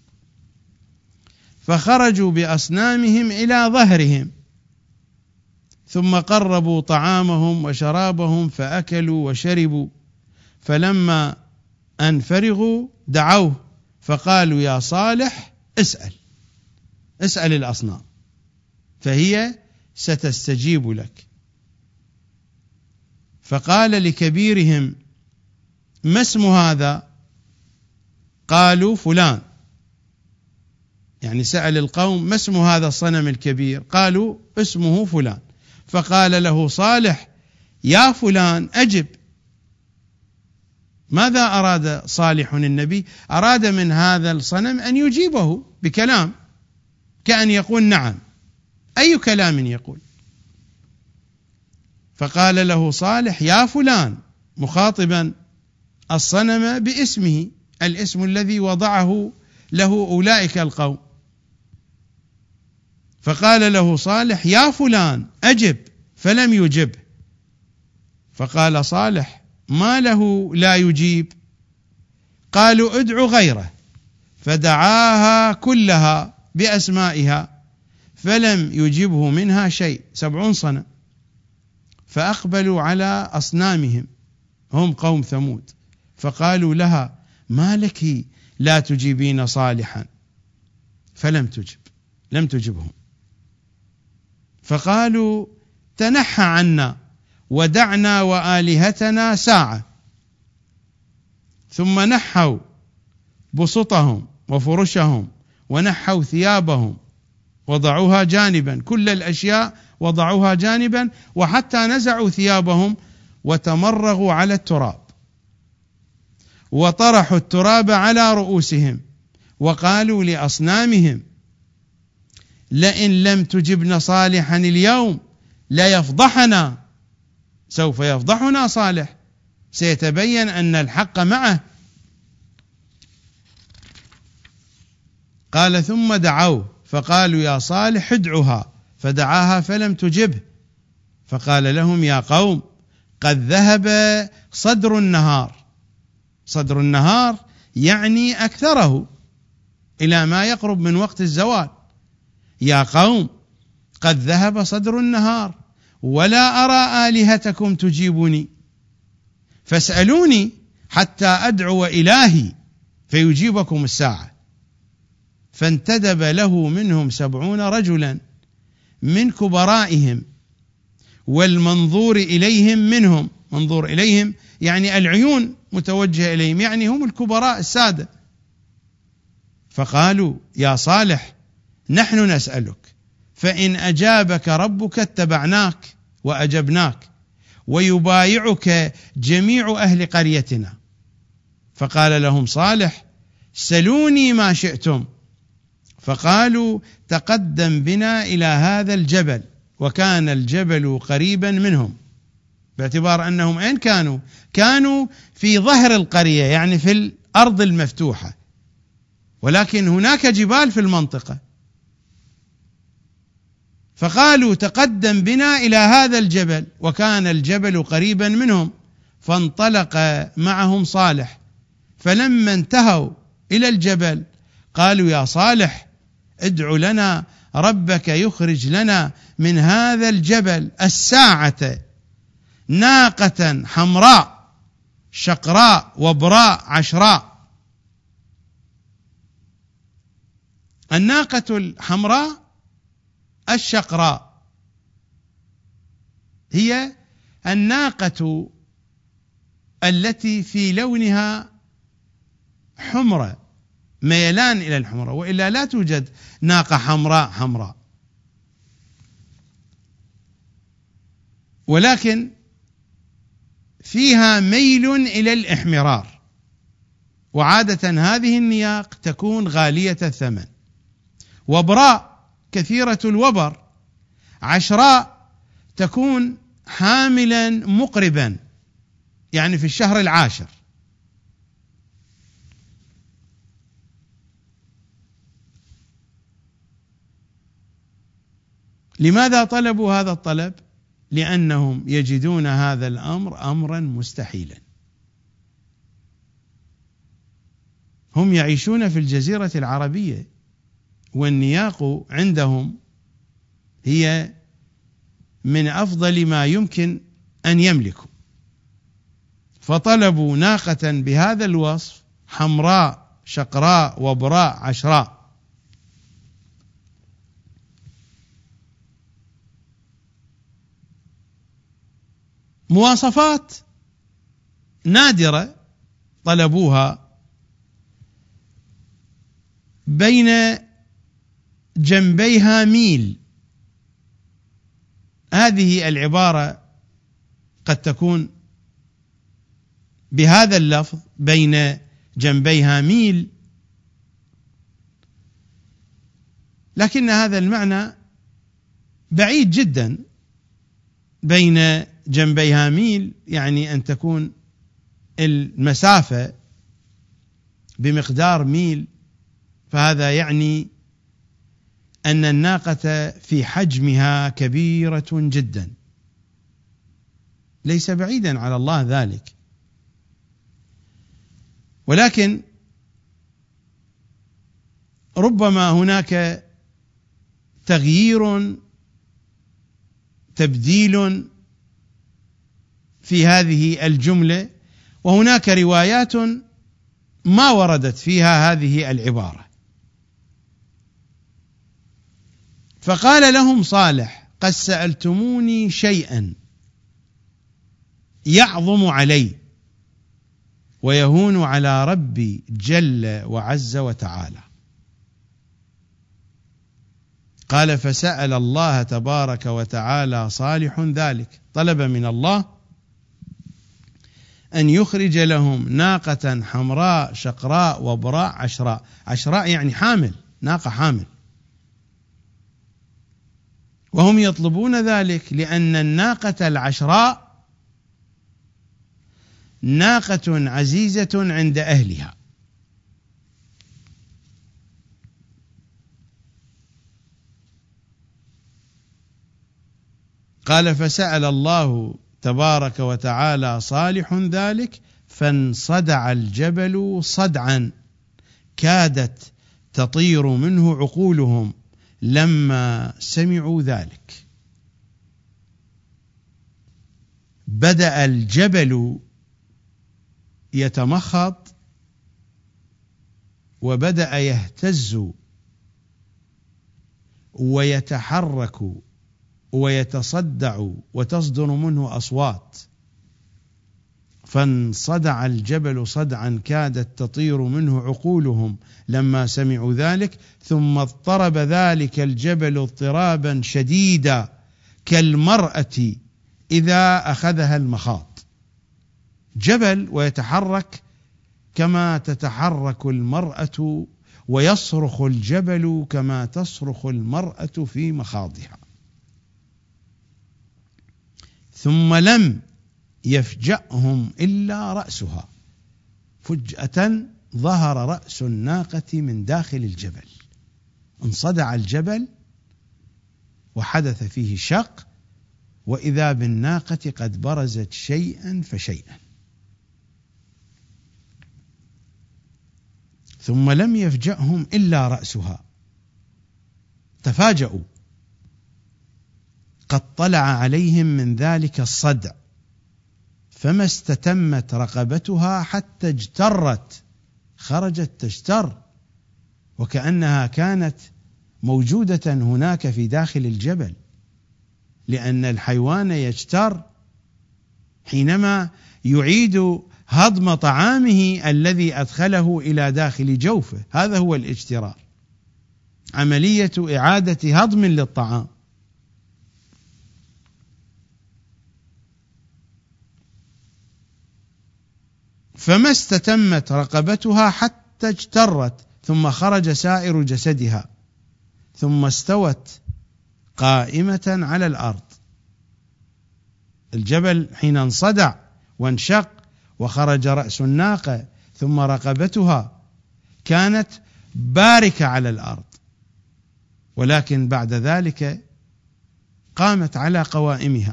فخرجوا بأصنامهم إلى ظهرهم، ثم قربوا طعامهم وشرابهم فأكلوا وشربوا، فلما أن فرغوا دعوه فقالوا يا صالح اسأل الأصنام فهي ستستجيب لك. فقال لكبيرهم ما اسم هذا؟ قالوا فلان، يعني سأل القوم ما اسم هذا الصنم الكبير؟ قالوا اسمه فلان. فقال له صالح يا فلان أجب. ماذا أراد صالح النبي؟ أراد من هذا الصنم أن يجيبه بكلام، كأن يقول نعم، أي كلام يقول. فقال له صالح يا فلان، مخاطبا الصنم باسمه، الاسم الذي وضعه له أولئك القوم. فقال له صالح يا فلان أجب، فلم يجب. فقال صالح ما له لا يجيب؟ قالوا ادع غيره، فدعاها كلها بأسمائها فلم يجبه منها شيء، 70 صنم. فأقبلوا على أصنامهم، هم قوم ثمود، فقالوا لها ما لك لا تجيبين صالحا؟ فلم تجب، لم تجبهم. فقالوا تنحى عنا ودعنا وآلهتنا ساعة. ثم نحوا بسطهم وفرشهم ونحوا ثيابهم وضعوها جانبا، كل الأشياء وضعوها جانبا، وحتى نزعوا ثيابهم وتمرغوا على التراب وطرحوا التراب على رؤوسهم، وقالوا لأصنامهم لئن لم تجبن صالحا اليوم ليفضحنا، سوف يفضحنا صالح، سيتبين أن الحق معه. قال ثم دعوه فقالوا يا صالح ادعها، فدعاها فلم تجبه. فقال لهم يا قوم قد ذهب صدر النهار، صدر النهار يعني أكثره، إلى ما يقرب من وقت الزوال. يا قوم قد ذهب صدر النهار ولا أرى آلهتكم تجيبني، فاسألوني حتى أدعو إلهي فيجيبكم الساعة. فانتدب له منهم 70 رجلا من كبرائهم والمنظور إليهم منهم، منظور إليهم يعني العيون متوجهة إليهم، يعني هم الكبراء السادة. فقالوا يا صالح نحن نسألك، فإن أجابك ربك اتبعناك وأجبناك، ويبايعك جميع أهل قريتنا. فقال لهم صالح سلوني ما شئتم. فقالوا تقدم بنا إلى هذا الجبل، وكان الجبل قريبا منهم، باعتبار أنهم أين كانوا؟ كانوا في ظهر القرية، يعني في الأرض المفتوحة، ولكن هناك جبال في المنطقة. فقالوا تقدم بنا إلى هذا الجبل، وكان الجبل قريبا منهم. فانطلق معهم صالح، فلما انتهوا إلى الجبل قالوا يا صالح ادع لنا ربك يخرج لنا من هذا الجبل الساعة ناقة حمراء شقراء وبراء عشراء. الناقة الحمراء الشقراء هي الناقة التي في لونها حمرة، ميلان إلى الحمرة، وإلا لا توجد ناقة حمراء، ولكن فيها ميل إلى الإحمرار، وعادة هذه النياق تكون غالية الثمن. وبراء كثيرة الوبر. عشراء تكون حاملا مقربا، يعني في الشهر العاشر. لماذا طلبوا هذا الطلب؟ لأنهم يجدون هذا الأمر أمرا مستحيلا. هم يعيشون في الجزيرة العربية، والنياق عندهم هي من أفضل ما يمكن أن يملكوا، فطلبوا ناقة بهذا الوصف، حمراء شقراء وبراء عشراء. مواصفات نادرة طلبوها: بين جنبيها ميل. هذه العبارة قد تكون بهذا اللفظ بين جنبيها ميل، لكن هذا المعنى بعيد جدا. بين جنبيها ميل يعني أن تكون المسافة بمقدار ميل، فهذا يعني أن الناقة في حجمها كبيرة جدا، ليس بعيدا على الله ذلك. ولكن ربما هناك تغيير تبديل في هذه الجملة، وهناك روايات ما وردت فيها هذه العبارة. فقال لهم صالح: قد سألتموني شيئا يعظم علي ويهون على ربي جل وعز وتعالى. قال: فسأل الله تبارك وتعالى صالح ذلك، طلب من الله أن يخرج لهم ناقة حمراء شقراء وبراء عشراء. عشراء يعني حامل، ناقة حامل. وهم يطلبون ذلك لأن الناقة العشراء ناقة عزيزة عند أهلها. قال: فسأل الله تبارك وتعالى صالح ذلك فانصدع الجبل صدعا كادت تطير منه عقولهم لما سمعوا ذلك. بدأ الجبل يتمخض وبدأ يهتز ويتحرك ويتصدع وتصدر منه أصوات. فانصدع الجبل صدعا كادت تطير منه عقولهم لما سمعوا ذلك، ثم اضطرب ذلك الجبل اضطرابا شديدا كالمرأة إذا أخذها المخاض. جبل ويتحرك كما تتحرك المرأة، ويصرخ الجبل كما تصرخ المرأة في مخاضها. ثم لم يفجأهم إلا رأسها. فجأة ظهر رأس الناقة من داخل الجبل، انصدع الجبل وحدث فيه شق، وإذا بالناقة قد برزت شيئا فشيئا. ثم لم يفجأهم إلا رأسها، تفاجؤوا. قد طلع عليهم من ذلك الصدع، فما استتمت رقبتها حتى اجترت، خرجت تجتر، وكأنها كانت موجودة هناك في داخل الجبل، لأن الحيوان يجتر حينما يعيد هضم طعامه الذي أدخله إلى داخل جوفه، هذا هو الاجترار، عملية إعادة هضم للطعام. فما استتمت رقبتها حتى اجترت، ثم خرج سائر جسدها، ثم استوت قائمة على الأرض. الجبل حين انصدع وانشق وخرج رأس الناقة ثم رقبتها كانت باركة على الأرض، ولكن بعد ذلك قامت على قوائمها،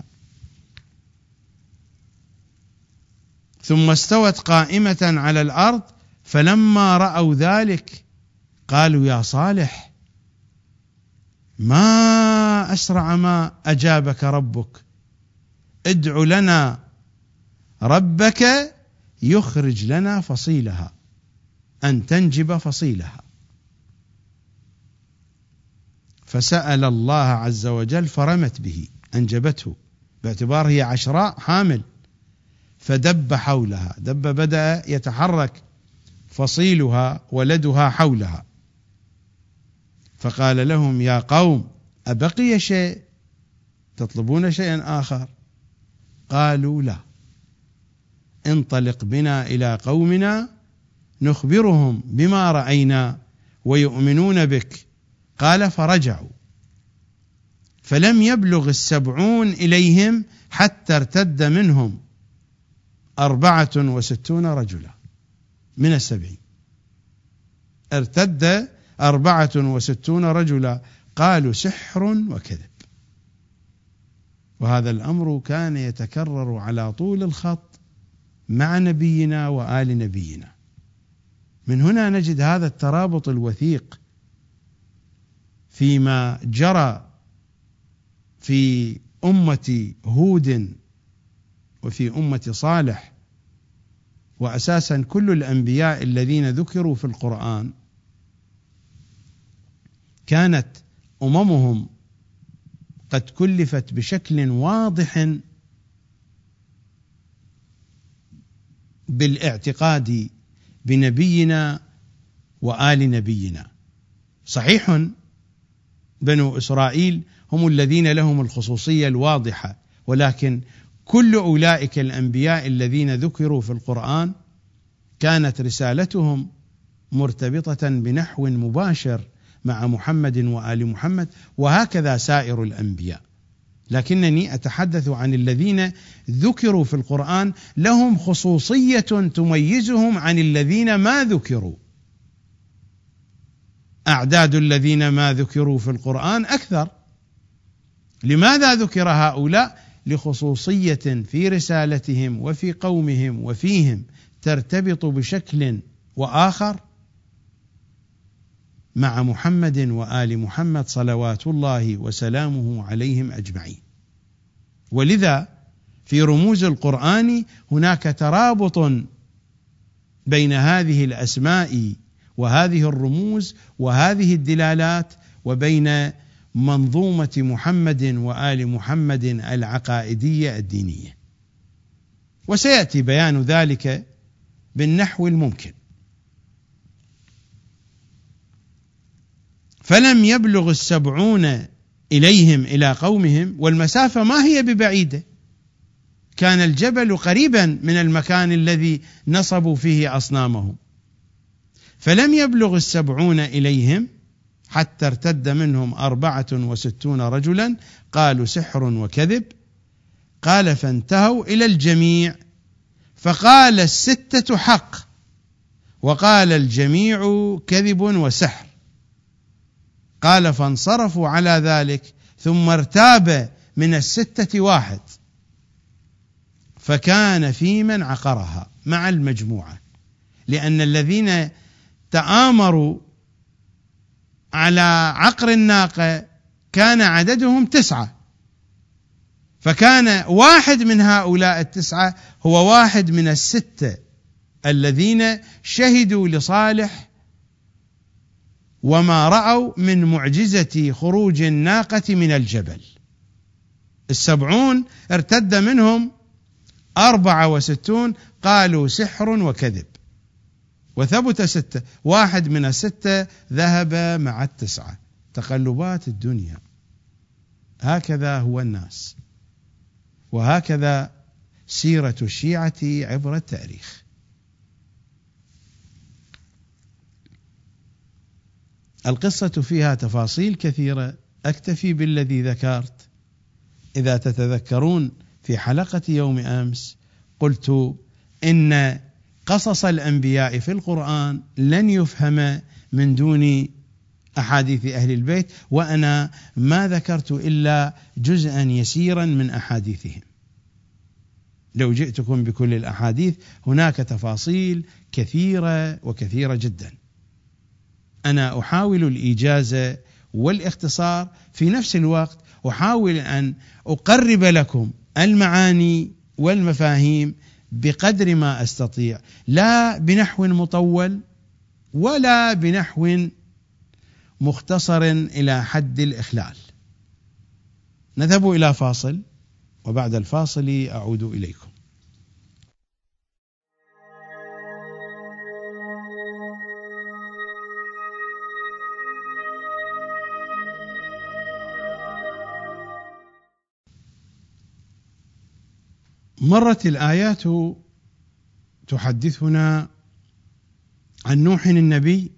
ثم استوت قائمة على الأرض. فلما رأوا ذلك قالوا يا صالح، ما أسرع ما أجابك ربك، ادع لنا ربك يخرج لنا فصيلها، أن تنجب فصيلها. فسأل الله عز وجل فرمت به، أنجبته، باعتبار هي عشراء حامل، فدب حولها، بدأ يتحرك فصيلها ولدها حولها. فقال لهم يا قوم أبقي شيء، تطلبون شيئا آخر؟ قالوا لا، انطلق بنا إلى قومنا نخبرهم بما رأينا ويؤمنون بك. قال فرجعوا، فلم يبلغ 70 إليهم حتى ارتد منهم 64 رجلا من 70، ارتد 64 رجلا قالوا سحر وكذب. وهذا الأمر كان يتكرر على طول الخط مع نبينا وآل نبينا. من هنا نجد هذا الترابط الوثيق فيما جرى في أمة هود وفي أمة صالح، وأساسا كل الأنبياء الذين ذكروا في القرآن كانت أممهم قد كلفت بشكل واضح بالاعتقاد بنبينا وآل نبينا. صحيح بنو إسرائيل هم الذين لهم الخصوصية الواضحة، ولكن كل أولئك الأنبياء الذين ذكروا في القرآن كانت رسالتهم مرتبطة بنحو مباشر مع محمد وآل محمد، وهكذا سائر الأنبياء. لكنني أتحدث عن الذين ذكروا في القرآن لهم خصوصية تميزهم عن الذين ما ذكروا. أعداد الذين ما ذكروا في القرآن أكثر. لماذا ذكر هؤلاء؟ لخصوصية في رسالتهم وفي قومهم وفيهم ترتبط بشكل وآخر مع محمد وآل محمد صلوات الله وسلامه عليهم أجمعين. ولذا في رموز القرآن هناك ترابط بين هذه الأسماء وهذه الرموز وهذه الدلالات وبين منظومة محمد وآل محمد العقائدية الدينية، وسيأتي بيان ذلك بالنحو الممكن. فلم يبلغ 70 إليهم إلى قومهم، والمسافة ما هي ببعيدة، كان الجبل قريبا من المكان الذي نصبوا فيه أصنامهم. فلم يبلغ 70 إليهم حتى ارتد منهم 64 رجلا قالوا سحر وكذب. قال فانتهوا إلى الجميع فقال 6 حق وقال الجميع كذب وسحر. قال فانصرفوا على ذلك، ثم ارتاب من 6 واحد، فكان في من عقرها مع المجموعة، لأن الذين تآمروا على عقر الناقة كان عددهم 9، فكان واحد من هؤلاء 9 هو واحد من 6 الذين شهدوا لصالح وما رأوا من معجزة خروج الناقة من الجبل. 70 ارتد منهم 64 قالوا سحر وكذب، وثبت 6، واحد من 6 ذهب مع 9. تقلبات الدنيا، هكذا هو الناس، وهكذا سيرة الشيعة عبر التاريخ. القصة فيها تفاصيل كثيرة، أكتفي بالذي ذكرت. إذا تتذكرون في حلقة يوم أمس قلت إن قصص الأنبياء في القرآن لن يفهم من دون أحاديث أهل البيت، وأنا ما ذكرت إلا جزءا يسيرا من أحاديثهم. لو جئتكم بكل الأحاديث هناك تفاصيل كثيرة وكثيرة جدا. أنا أحاول الإيجاز والاختصار، في نفس الوقت أحاول أن أقرب لكم المعاني والمفاهيم بقدر ما أستطيع، لا بنحو مطول ولا بنحو مختصر إلى حد الإخلال. نذهب إلى فاصل، وبعد الفاصل أعود إليكم. مرت الآيات تحدثنا عن نوح النبي،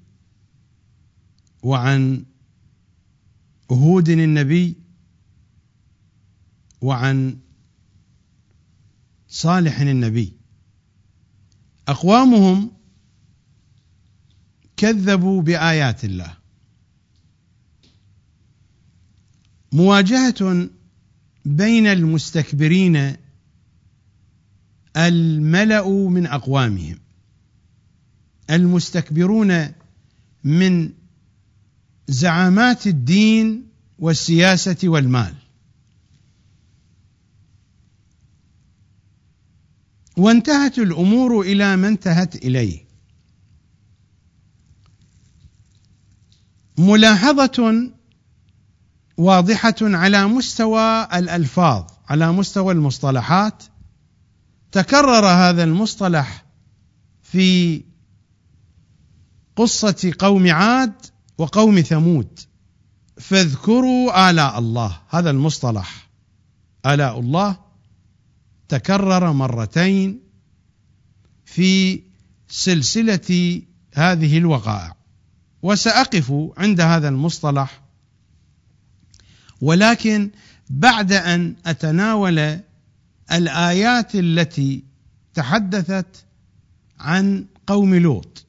وعن هود النبي، وعن صالح النبي. أقوامهم كذبوا بآيات الله. مواجهة بين المستكبرين الملأ من أقوامهم، المستكبرون من زعامات الدين والسياسة والمال، وانتهت الأمور إلى ما انتهت إليه. ملاحظة واضحة على مستوى الألفاظ، على مستوى المصطلحات. تكرر هذا المصطلح في قصة قوم عاد وقوم ثمود، فاذكروا آلاء الله. هذا المصطلح آلاء الله تكرر مرتين في سلسلة هذه الوقائع، وسأقف عند هذا المصطلح، ولكن بعد أن أتناول الآيات التي تحدثت عن قوم لوط.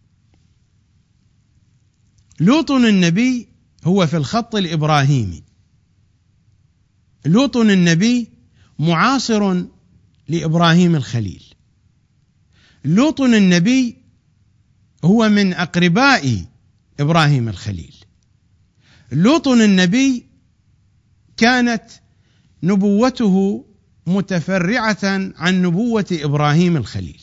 لوط النبي هو في الخط الإبراهيمي. لوط النبي معاصر لإبراهيم الخليل. لوط النبي هو من أقرباء إبراهيم الخليل. لوط النبي كانت نبوته متفرعة عن نبوة إبراهيم الخليل.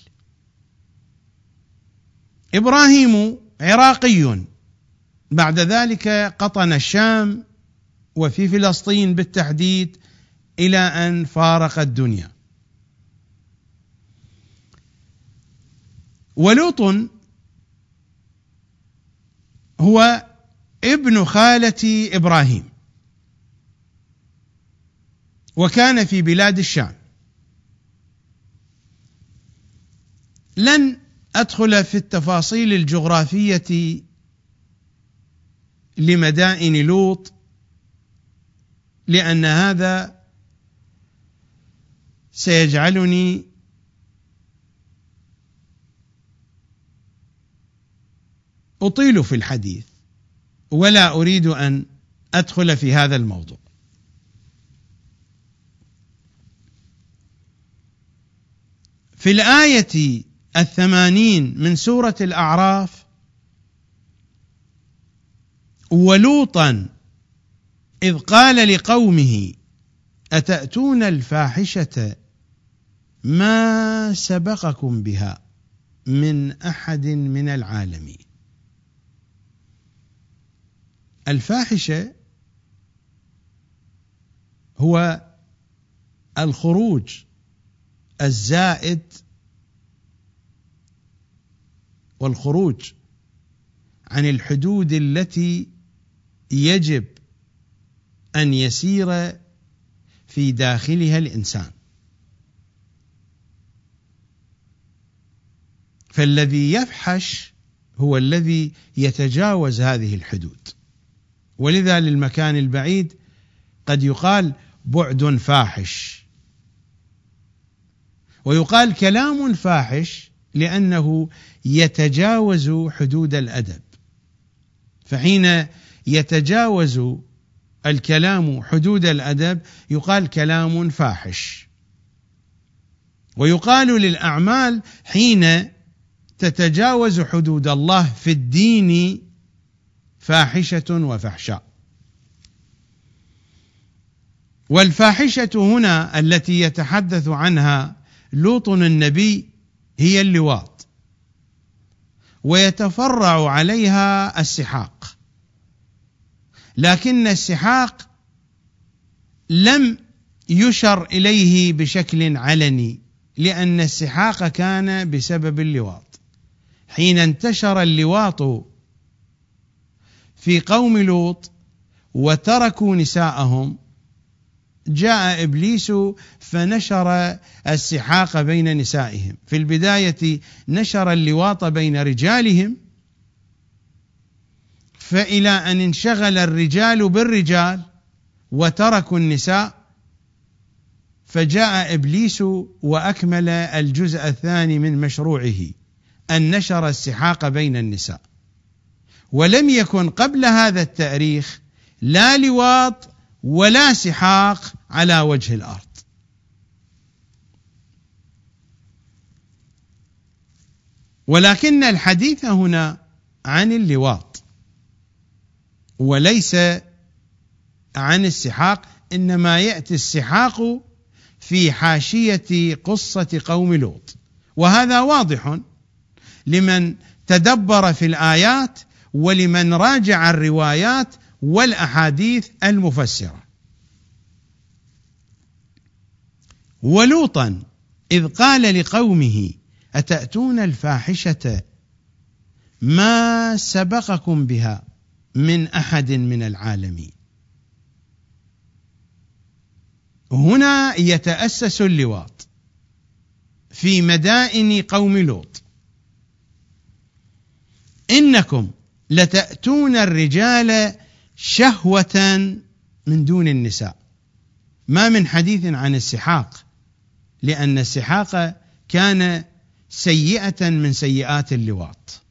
إبراهيم عراقي، بعد ذلك قطن الشام وفي فلسطين بالتحديد إلى أن فارق الدنيا. ولوط هو ابن خالة إبراهيم، وكان في بلاد الشام. لن أدخل في التفاصيل الجغرافية لمدائن لوط، لأن هذا سيجعلني أطيل في الحديث، ولا أريد أن أدخل في هذا الموضوع. في الآية 80 من سورة الأعراف ولوطا إذ قال لقومه أتأتون الفاحشة ما سبقكم بها من أحد من العالمين. الفاحشة هو الخروج الزائد والخروج عن الحدود التي يجب أن يسير في داخلها الإنسان. فالذي يفحش هو الذي يتجاوز هذه الحدود، ولذا للمكان البعيد قد يقال بعد فاحش، ويقال كلام فاحش لأنه يتجاوز حدود الأدب. فحين يتجاوز الكلام حدود الأدب يقال كلام فاحش. ويقال للأعمال حين تتجاوز حدود الله في الدين فاحشة وفحشاء. والفاحشة هنا التي يتحدث عنها لوط النبي هي اللواط، ويتفرع عليها السحاق، لكن السحاق لم يشر إليه بشكل علني، لأن السحاق كان بسبب اللواط. حين انتشر اللواط في قوم لوط وتركوا نساءهم، جاء إبليس فنشر السحاق بين نسائهم. في البداية نشر اللواط بين رجالهم، فإلى أن انشغل الرجال بالرجال وتركوا النساء، فجاء إبليس وأكمل الجزء الثاني من مشروعه أن نشر السحاق بين النساء. ولم يكن قبل هذا التاريخ لا لواط ولا سحاق على وجه الأرض. ولكن الحديث هنا عن اللواط وليس عن السحاق، إنما يأتي السحاق في حاشية قصة قوم لوط، وهذا واضح لمن تدبر في الآيات ولمن راجع الروايات والأحاديث المفسرة. ولوطا إذ قال لقومه أتأتون الفاحشة ما سبقكم بها من أحد من العالمين. هنا يتأسس اللواط في مدائن قوم لوط. إنكم لتأتون الرجال شهوة من دون النساء. ما من حديث عن السحاق، لأن السحاق كان سيئة من سيئات اللواط.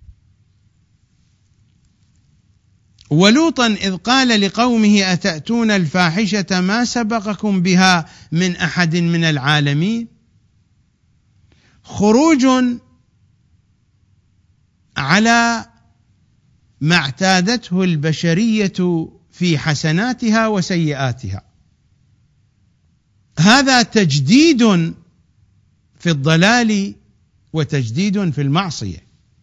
ولوطا إذ قال لقومه أتأتون الفاحشة ما سبقكم بها من أحد من العالمين، خروج على ما اعتادته البشرية في حسناتها وسيئاتها. هذا تجديد في الضلال وتجديد في المعصية.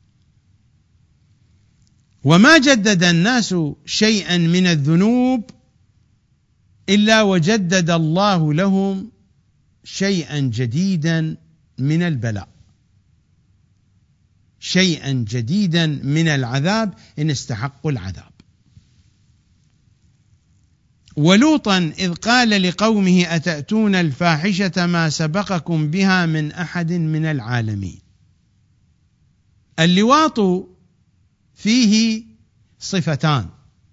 وما جدد الناس شيئا من الذنوب إلا وجدد الله لهم شيئا جديدا من البلاء، شيئا جديدا من العذاب إن استحقوا العذاب. ولوطا إذ قال لقومه أتأتون الفاحشة ما سبقكم بها من أحد من العالمين. اللواط فيه صفتان.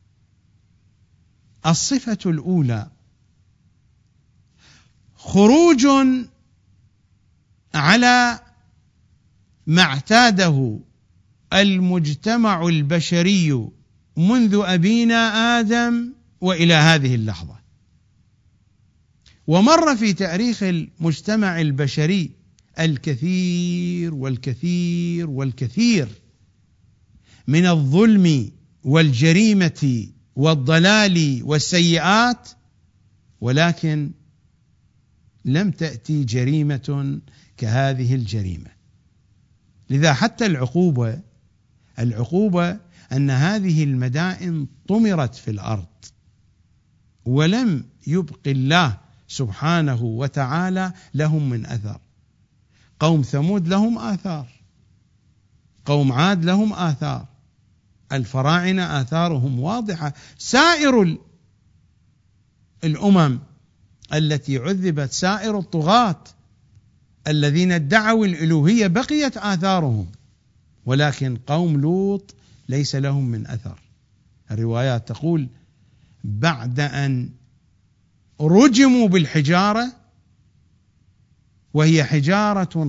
الصفة الأولى خروج على ما اعتاده المجتمع البشري منذ أبينا آدم وإلى هذه اللحظة. ومر في تاريخ المجتمع البشري الكثير والكثير والكثير من الظلم والجريمة والضلال والسيئات، ولكن لم تأتي جريمة كهذه الجريمة. لذا حتى العقوبة أن هذه المدائن طمرت في الأرض، ولم يبق الله سبحانه وتعالى لهم من أثر. قوم ثمود لهم آثار، قوم عاد لهم آثار، الفراعنة آثارهم واضحة، سائر الأمم التي عذبت، سائر الطغاة الذين ادعوا الألوهية بقيت آثارهم، ولكن قوم لوط ليس لهم من أثر. الروايات تقول بعد أن رجموا بالحجارة، وهي حجارة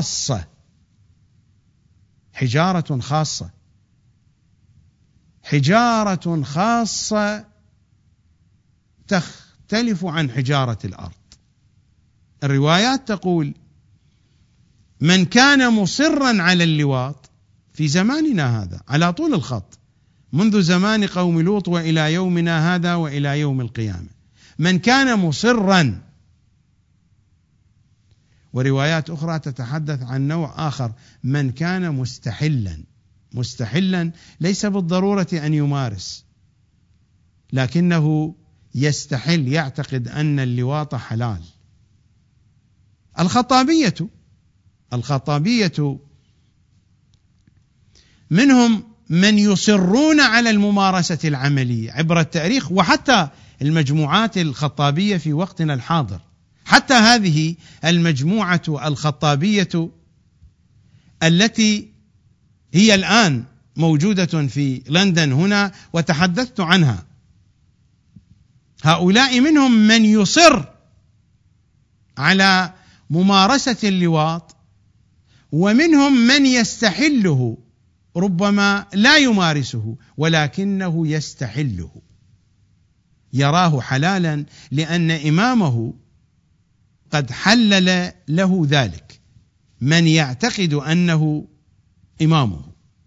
خاصة تختلف عن حجارة الأرض. الروايات تقول من كان مصرا على اللواط في زماننا هذا على طول الخط، منذ زمان قوم لوط وإلى يومنا هذا وإلى يوم القيامة، من كان مصرا. وروايات أخرى تتحدث عن نوع آخر، من كان مستحلا ليس بالضرورة أن يمارس، لكنه يستحل، يعتقد أن اللواط حلال. الخطابية منهم من يصرون على الممارسة العملية عبر التاريخ، وحتى المجموعات الخطابية في وقتنا الحاضر، حتى هذه المجموعة الخطابية التي هي الآن موجودة في لندن هنا وتحدثت عنها، هؤلاء منهم من يصر على ممارسة اللواط، ومنهم من يستحله، ربما لا يمارسه ولكنه يستحله، يراه حلالا لأن إمامه قد حلل له ذلك، من يعتقد أنه إمامه.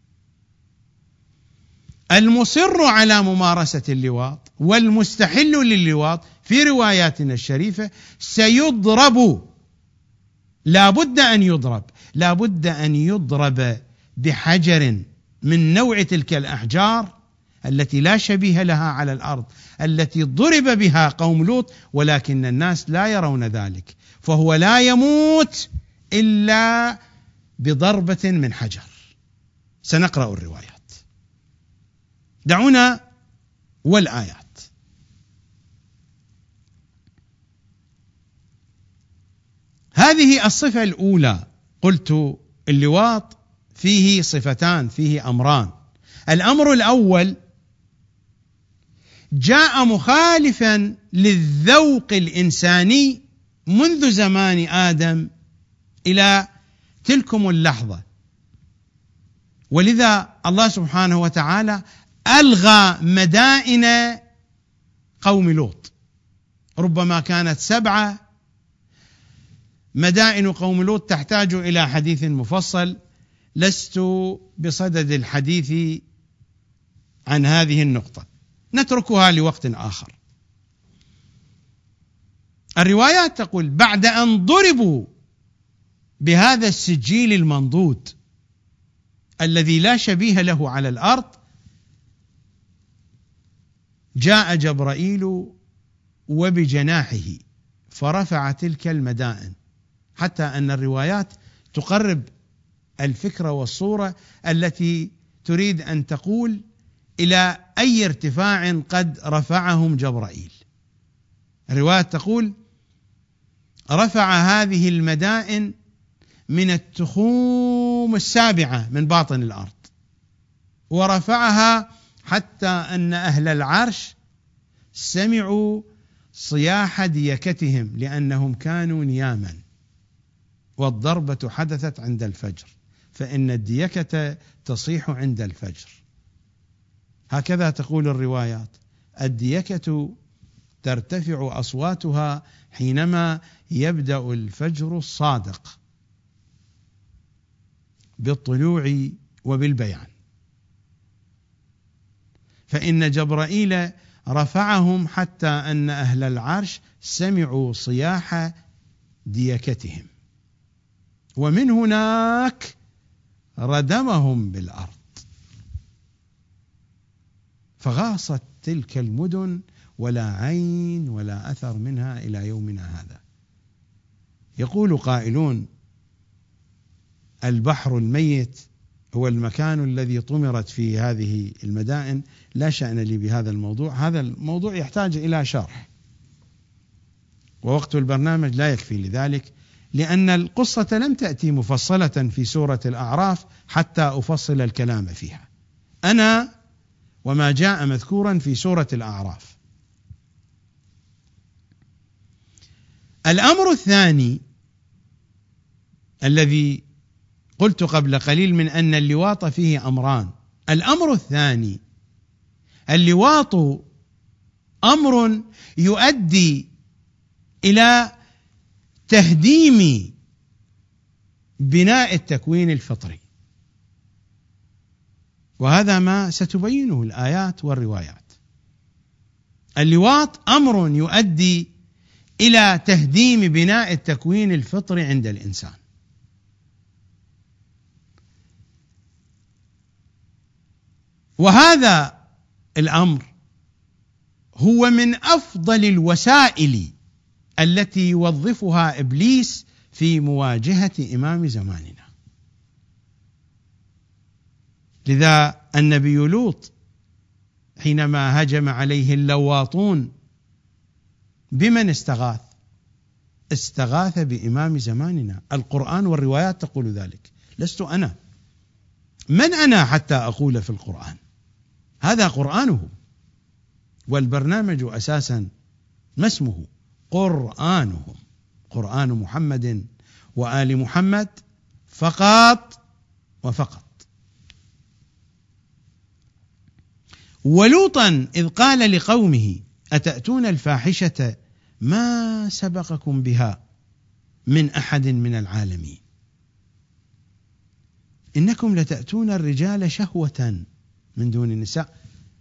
المصر على ممارسة اللواط والمستحل لللواط في رواياتنا الشريفة سيضرب، لا بد أن يضرب بحجر من نوع تلك الأحجار التي لا شبيه لها على الأرض، التي ضرب بها قوم لوط، ولكن الناس لا يرون ذلك، فهو لا يموت إلا بضربة من حجر. سنقرأ الروايات، دعونا والآيات. هذه الصفة الأولى، قلت اللواط فيه صفتان، فيه أمران. الأمر الأول جاء مخالفا للذوق الإنساني منذ زمان آدم إلى تلكم اللحظة، ولذا الله سبحانه وتعالى ألغى مدائن قوم لوط، ربما كانت 7 مدائن قوم لوط تحتاج إلى حديث مفصل، لست بصدد الحديث عن هذه النقطة، نتركها لوقت آخر. الروايات تقول بعد أن ضربوا بهذا السجيل المنضود الذي لا شبيه له على الأرض، جاء جبرائيل وبجناحه فرفع تلك المدائن، حتى أن الروايات تقرب الفكرة والصورة التي تريد أن تقول إلى أي ارتفاع قد رفعهم جبرائيل. الرواية تقول رفع هذه المدائن من التخوم 7 من باطن الأرض، ورفعها حتى أن أهل العرش سمعوا صياح ديكتهم لأنهم كانوا نياما، والضربة حدثت عند الفجر، فإن الديكة تصيح عند الفجر. هكذا تقول الروايات، الديكة ترتفع أصواتها حينما يبدأ الفجر الصادق بالطلوع وبالبيان. فإن جبرائيل رفعهم حتى أن أهل العرش سمعوا صياح ديكتهم، ومن هناك ردمهم بالأرض، فغاصت تلك المدن ولا عين ولا أثر منها إلى يومنا هذا. يقول قائلون: البحر الميت هو المكان الذي طمرت فيه هذه المدائن. لا شأن لي بهذا الموضوع، هذا الموضوع يحتاج إلى شرح، ووقت البرنامج لا يكفي لذلك، لأن القصة لم تأتي مفصلة في سورة الأعراف حتى أفصل الكلام فيها، أنا وما جاء مذكورا في سورة الأعراف. الأمر الثاني الذي قلت قبل قليل من أن اللواط فيه أمران. الأمر الثاني: اللواط أمر يؤدي إلى تهديم بناء التكوين الفطري، وهذا ما ستبينه الآيات والروايات. اللواط أمر يؤدي إلى تهديم بناء التكوين الفطري عند الإنسان، وهذا الأمر هو من أفضل الوسائل التي يوظفها إبليس في مواجهة إمام زماننا. لذا النبي لوط حينما هجم عليه اللواطون بمن استغاث؟ استغاث بإمام زماننا. القرآن والروايات تقول ذلك، لست أنا. من أنا حتى أقول في القرآن؟ هذا قرآنه، والبرنامج أساسا ما اسمه؟ قرآنهم، قرآن محمد وآل محمد فقط وفقط. ولوطا إذ قال لقومه أتأتون الفاحشة ما سبقكم بها من أحد من العالمين إنكم لتأتون الرجال شهوة من دون النساء.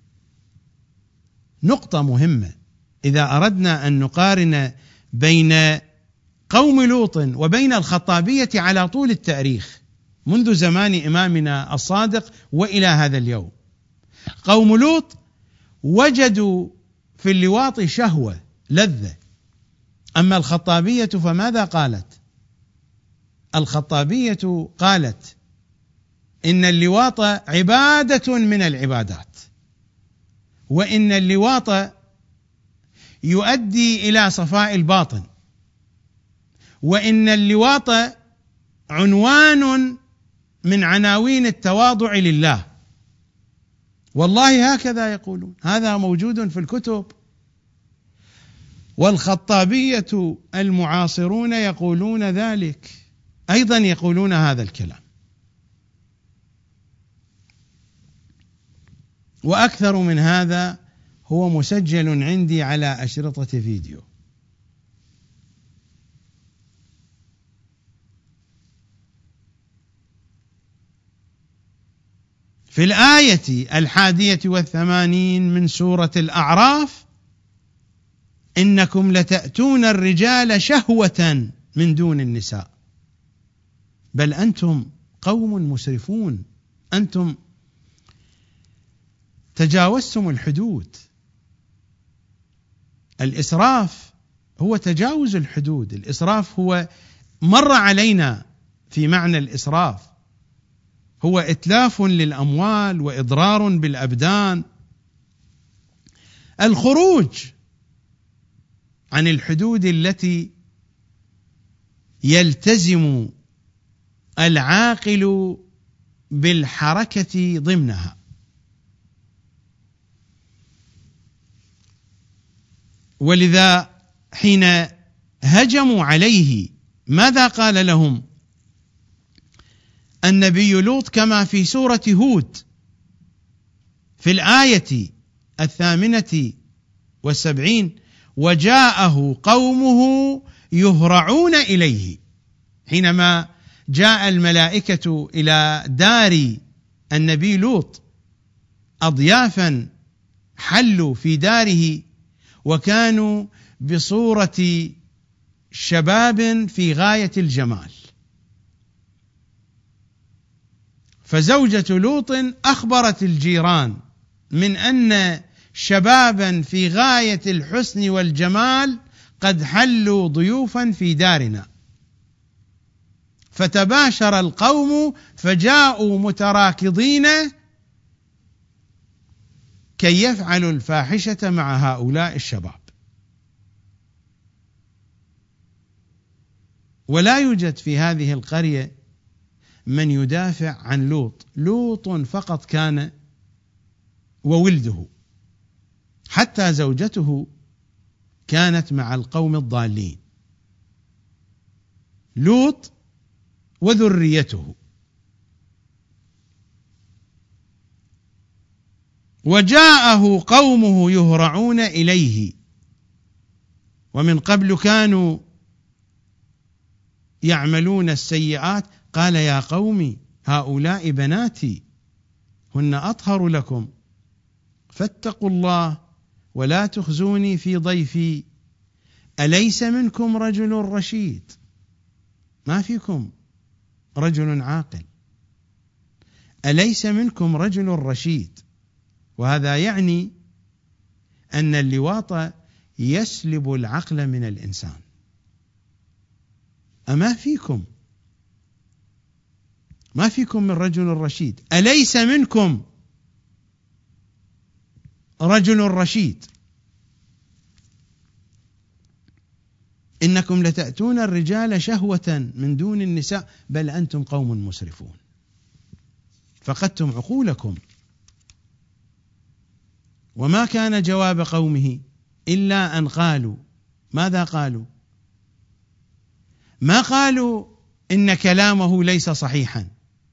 نقطة مهمة، إذا أردنا أن نقارن بين قوم لوط وبين الخطابية على طول التاريخ منذ زمان إمامنا الصادق وإلى هذا اليوم، قوم لوط وجدوا في اللواط شهوة لذة، أما الخطابية فماذا قالت؟ الخطابية قالت إن اللواط عبادة من العبادات، وإن اللواط يؤدي إلى صفاء الباطن، وإن اللواط عنوان من عناوين التواضع لله. والله هكذا يقولون، هذا موجود في الكتب. والخطابية المعاصرون يقولون ذلك، أيضا يقولون هذا الكلام، وأكثر من هذا هو مسجل عندي على أشرطة فيديو. في الآية 81 من سورة الأعراف: إنكم لتأتون الرجال شهوة من دون النساء، بل أنتم قوم مسرفون، أنتم تجاوزتم الحدود. الإسراف هو تجاوز الحدود، الإسراف هو مر علينا في معنى الإسراف، هو إتلاف للأموال وإضرار بالأبدان. الخروج عن الحدود التي يلتزم العاقل بالحركة ضمنها. ولذا حين هجموا عليه ماذا قال لهم النبي لوط؟ كما في سورة هود في الآية 78: وجاءه قومه يهرعون إليه. حينما جاء الملائكة إلى دار النبي لوط أضيافا حلوا في داره وكانوا بصورة شباب في غاية الجمال. فزوجة لوط أخبرت الجيران من أن شبابا في غاية الحسن والجمال قد حلوا ضيوفا في دارنا، فتباشر القوم فجاءوا متراكضين كي يفعلوا الفاحشة مع هؤلاء الشباب. ولا يوجد في هذه القرية من يدافع عن لوط، لوط فقط كان وولده، حتى زوجته كانت مع القوم الضالين، لوط وذريته. وجاءه قومه يهرعون إليه، ومن قبل كانوا يعملون السيئات، قال يا قوم هؤلاء بناتي هن أطهر لكم فاتقوا الله ولا تخزوني في ضيفي أليس منكم رجل رشيد؟ ما فيكم رجل عاقل، أليس منكم رجل رشيد؟ وهذا يعني أن اللواط يسلب العقل من الإنسان. أما فيكم ما فيكم من رجل رشيد، أليس منكم رجل رشيد؟ إنكم لتأتون الرجال شهوة من دون النساء بل أنتم قوم مسرفون فقدتم عقولكم. وما كان جواب قومه إلا أن قالوا، ماذا قالوا؟ ما قالوا إن كلامه ليس صحيحا،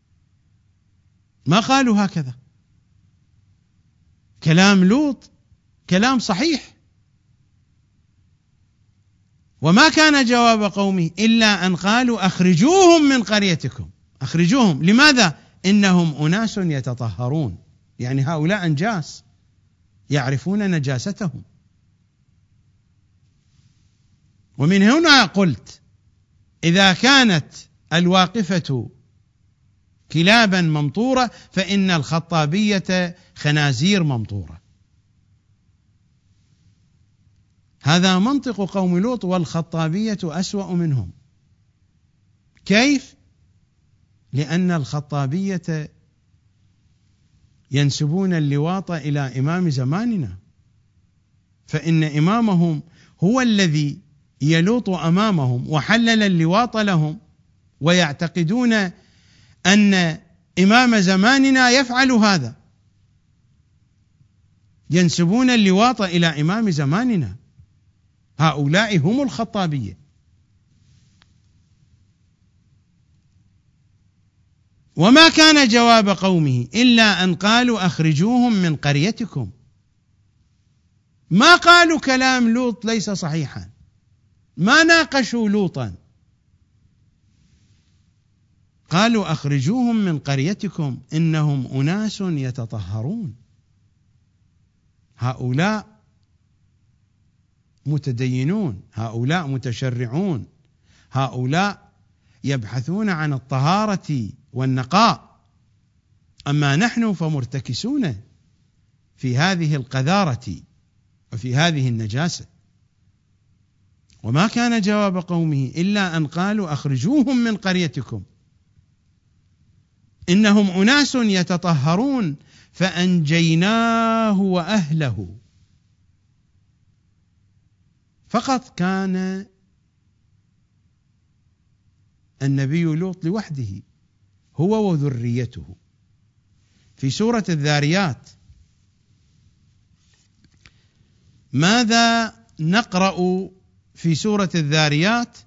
ما قالوا هكذا، كلام لوط كلام صحيح. وما كان جواب قومه إلا أن قالوا أخرجوهم من قريتكم، أخرجوهم. لماذا؟ إنهم أناس يتطهرون، يعني هؤلاء أنجاس يعرفون نجاستهم. ومن هنا قلت إذا كانت الواقفة كلابا ممطورة فإن الخطابية خنازير ممطورة. هذا منطق قوم لوط، والخطابية أسوأ منهم. كيف؟ لأن الخطابية ينسبون اللواط إلى إمام زماننا، فإن إمامهم هو الذي يلوط أمامهم وحلل اللواط لهم، ويعتقدون أن إمام زماننا يفعل هذا، ينسبون اللواط إلى إمام زماننا. هؤلاء هم الخطابية. وما كان جواب قومه إلا أن قالوا أخرجوهم من قريتكم. ما قالوا كلام لوط ليس صحيحا، ما ناقشوا لوطا، قالوا أخرجوهم من قريتكم إنهم أناس يتطهرون. هؤلاء متدينون، هؤلاء متشرعون، هؤلاء يبحثون عن الطهارة والنقاء. أما نحن فمرتكسون في هذه القذارة وفي هذه النجاسة. وما كان جواب قومه إلا أن قالوا أخرجوهم من قريتكم إنهم أناس يتطهرون فأنجيناه وأهله. فقط كان النبي لوط لوحده هو وذريته. في سورة الذاريات ماذا نقرأ في سورة الذاريات؟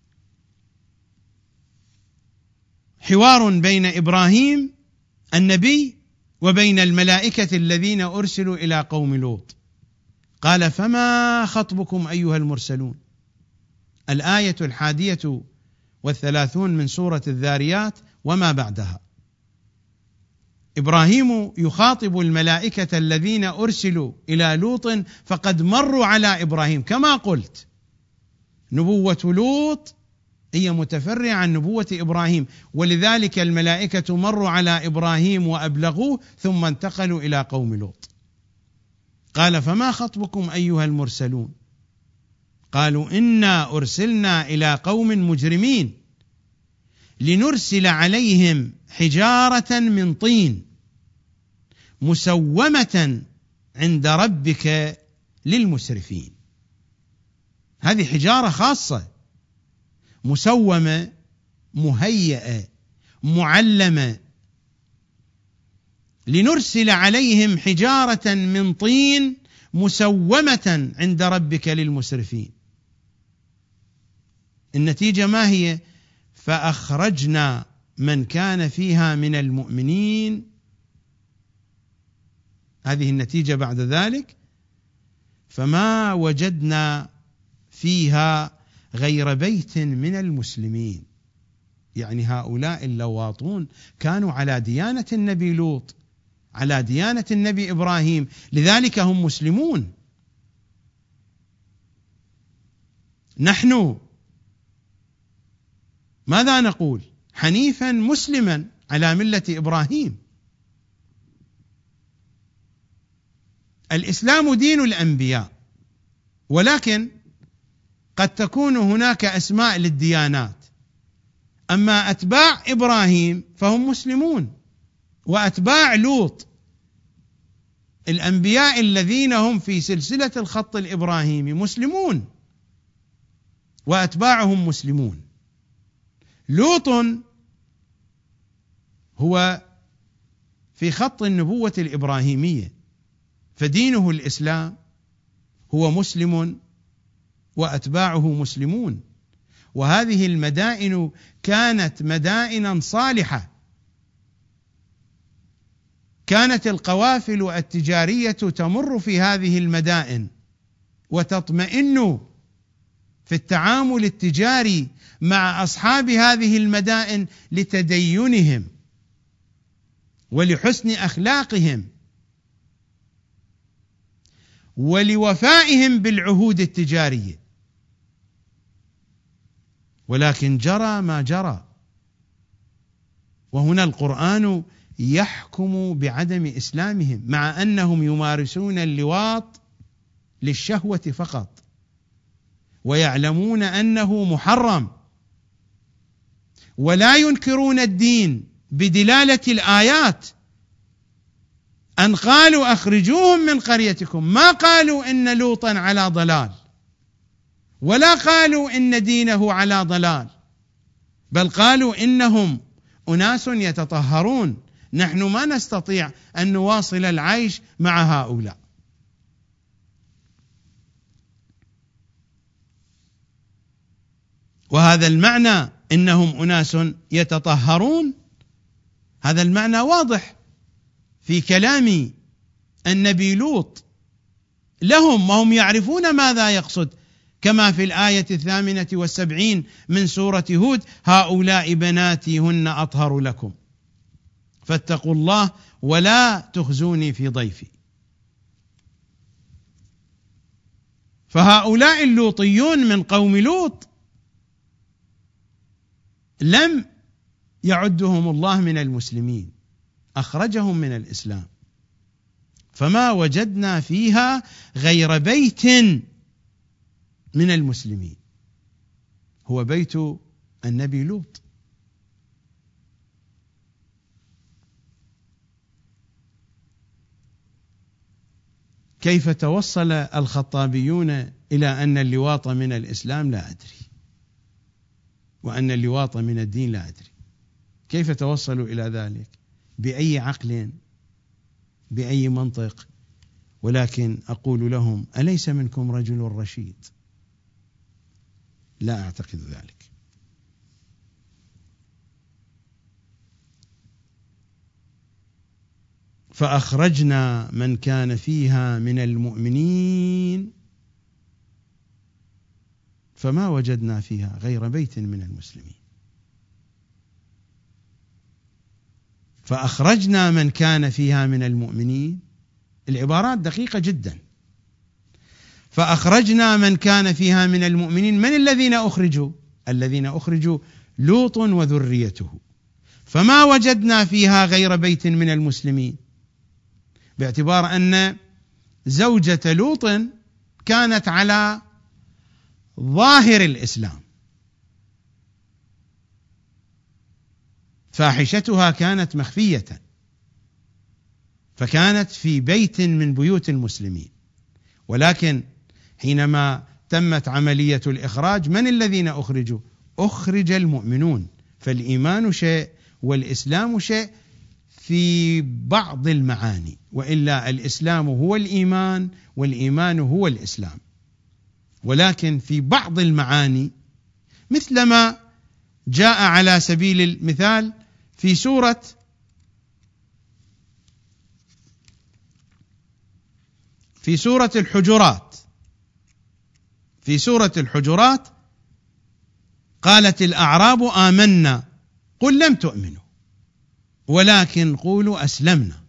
حوار بين إبراهيم النبي وبين الملائكة الذين أرسلوا إلى قوم لوط. قال فما خطبكم أيها المرسلون؟ الآية 31 من سورة الذاريات وما بعدها. إبراهيم يخاطب الملائكة الذين أرسلوا إلى لوط فقد مروا على إبراهيم، كما قلت نبوة لوط هي متفرعة عن نبوة إبراهيم، ولذلك الملائكة مروا على إبراهيم وأبلغوه ثم انتقلوا إلى قوم لوط. قال: فما خطبكم أيها المرسلون؟ قالوا: إنا أرسلنا إلى قوم مجرمين لنرسل عليهم حجارة من طين مسومة عند ربك للمسرفين. هذه حجارة خاصة مسومة مهيئة معلمة، لنرسل عليهم حجارة من طين مسومة عند ربك للمسرفين. النتيجة ما هي؟ فأخرجنا من كان فيها من المؤمنين. هذه النتيجة بعد ذلك: فما وجدنا فيها غير بيت من المسلمين. يعني هؤلاء اللواطون كانوا على ديانة النبي لوط، على ديانة النبي إبراهيم، لذلك هم مسلمون. نحن ماذا نقول؟ حنيفا مسلما على ملة إبراهيم. الإسلام دين الأنبياء، ولكن قد تكون هناك أسماء للديانات. أما أتباع إبراهيم فهم مسلمون، وأتباع لوط الأنبياء الذين هم في سلسلة الخط الإبراهيمي مسلمون، وأتباعهم مسلمون. لوط هو في خط النبوة الإبراهيمية، فدينه الإسلام، هو مسلم وأتباعه مسلمون. وهذه المدائن كانت مدائنا صالحة، كانت القوافل التجارية تمر في هذه المدائن وتطمئن في التعامل التجاري مع أصحاب هذه المدائن لتدينهم ولحسن أخلاقهم ولوفائهم بالعهود التجارية. ولكن جرى ما جرى، وهنا القرآن يحكم بعدم إسلامهم، مع أنهم يمارسون اللواط للشهوة فقط، ويعلمون أنه محرم، ولا ينكرون الدين بدلالة الآيات أن قالوا أخرجوهم من قريتكم. ما قالوا إن لوطا على ضلال، ولا قالوا إن دينه على ضلال، بل قالوا إنهم أناس يتطهرون، نحن ما نستطيع أن نواصل العيش مع هؤلاء. وهذا المعنى إنهم أناس يتطهرون، هذا المعنى واضح في كلام النبي لوط لهم، وهم يعرفون ماذا يقصد، كما في الآية 78 من سورة هود: هؤلاء بناتي هن أطهر لكم فاتقوا الله ولا تخزوني في ضيفي. فهؤلاء اللوطيون من قوم لوط لم يعدهم الله من المسلمين، أخرجهم من الإسلام. فما وجدنا فيها غير بيت من المسلمين، هو بيت النبي لوط. كيف توصل الخطابيون إلى أن اللواط من الإسلام لا أدري، وأن اللواط من الدين لا أدري. كيف توصلوا إلى ذلك؟ بأي عقل؟ بأي منطق؟ ولكن أقول لهم: أليس منكم رجل رشيد؟ لا أعتقد ذلك. فأخرجنا من كان فيها من المؤمنين فما وجدنا فيها غير بيت من المسلمين. فأخرجنا من كان فيها من المؤمنين. العبارات دقيقة جدا. فأخرجنا من كان فيها من المؤمنين. من الذين أخرجوا؟ الذين أخرجوا لوط وذريته، فما وجدنا فيها غير بيت من المسلمين، باعتبار أن زوجة لوط كانت على ظاهر الإسلام، فاحشتها كانت مخفية، فكانت في بيت من بيوت المسلمين. ولكن حينما تمت عملية الإخراج، من الذين أخرجوا؟ أخرج المؤمنون. فالإيمان شيء والإسلام شيء في بعض المعاني، وإلا الإسلام هو الإيمان والإيمان هو الإسلام، ولكن في بعض المعاني مثلما جاء على سبيل المثال في سورة الحجرات. في سورة الحجرات قالت الأعراب آمنا قل لم تؤمنوا ولكن قولوا أسلمنا.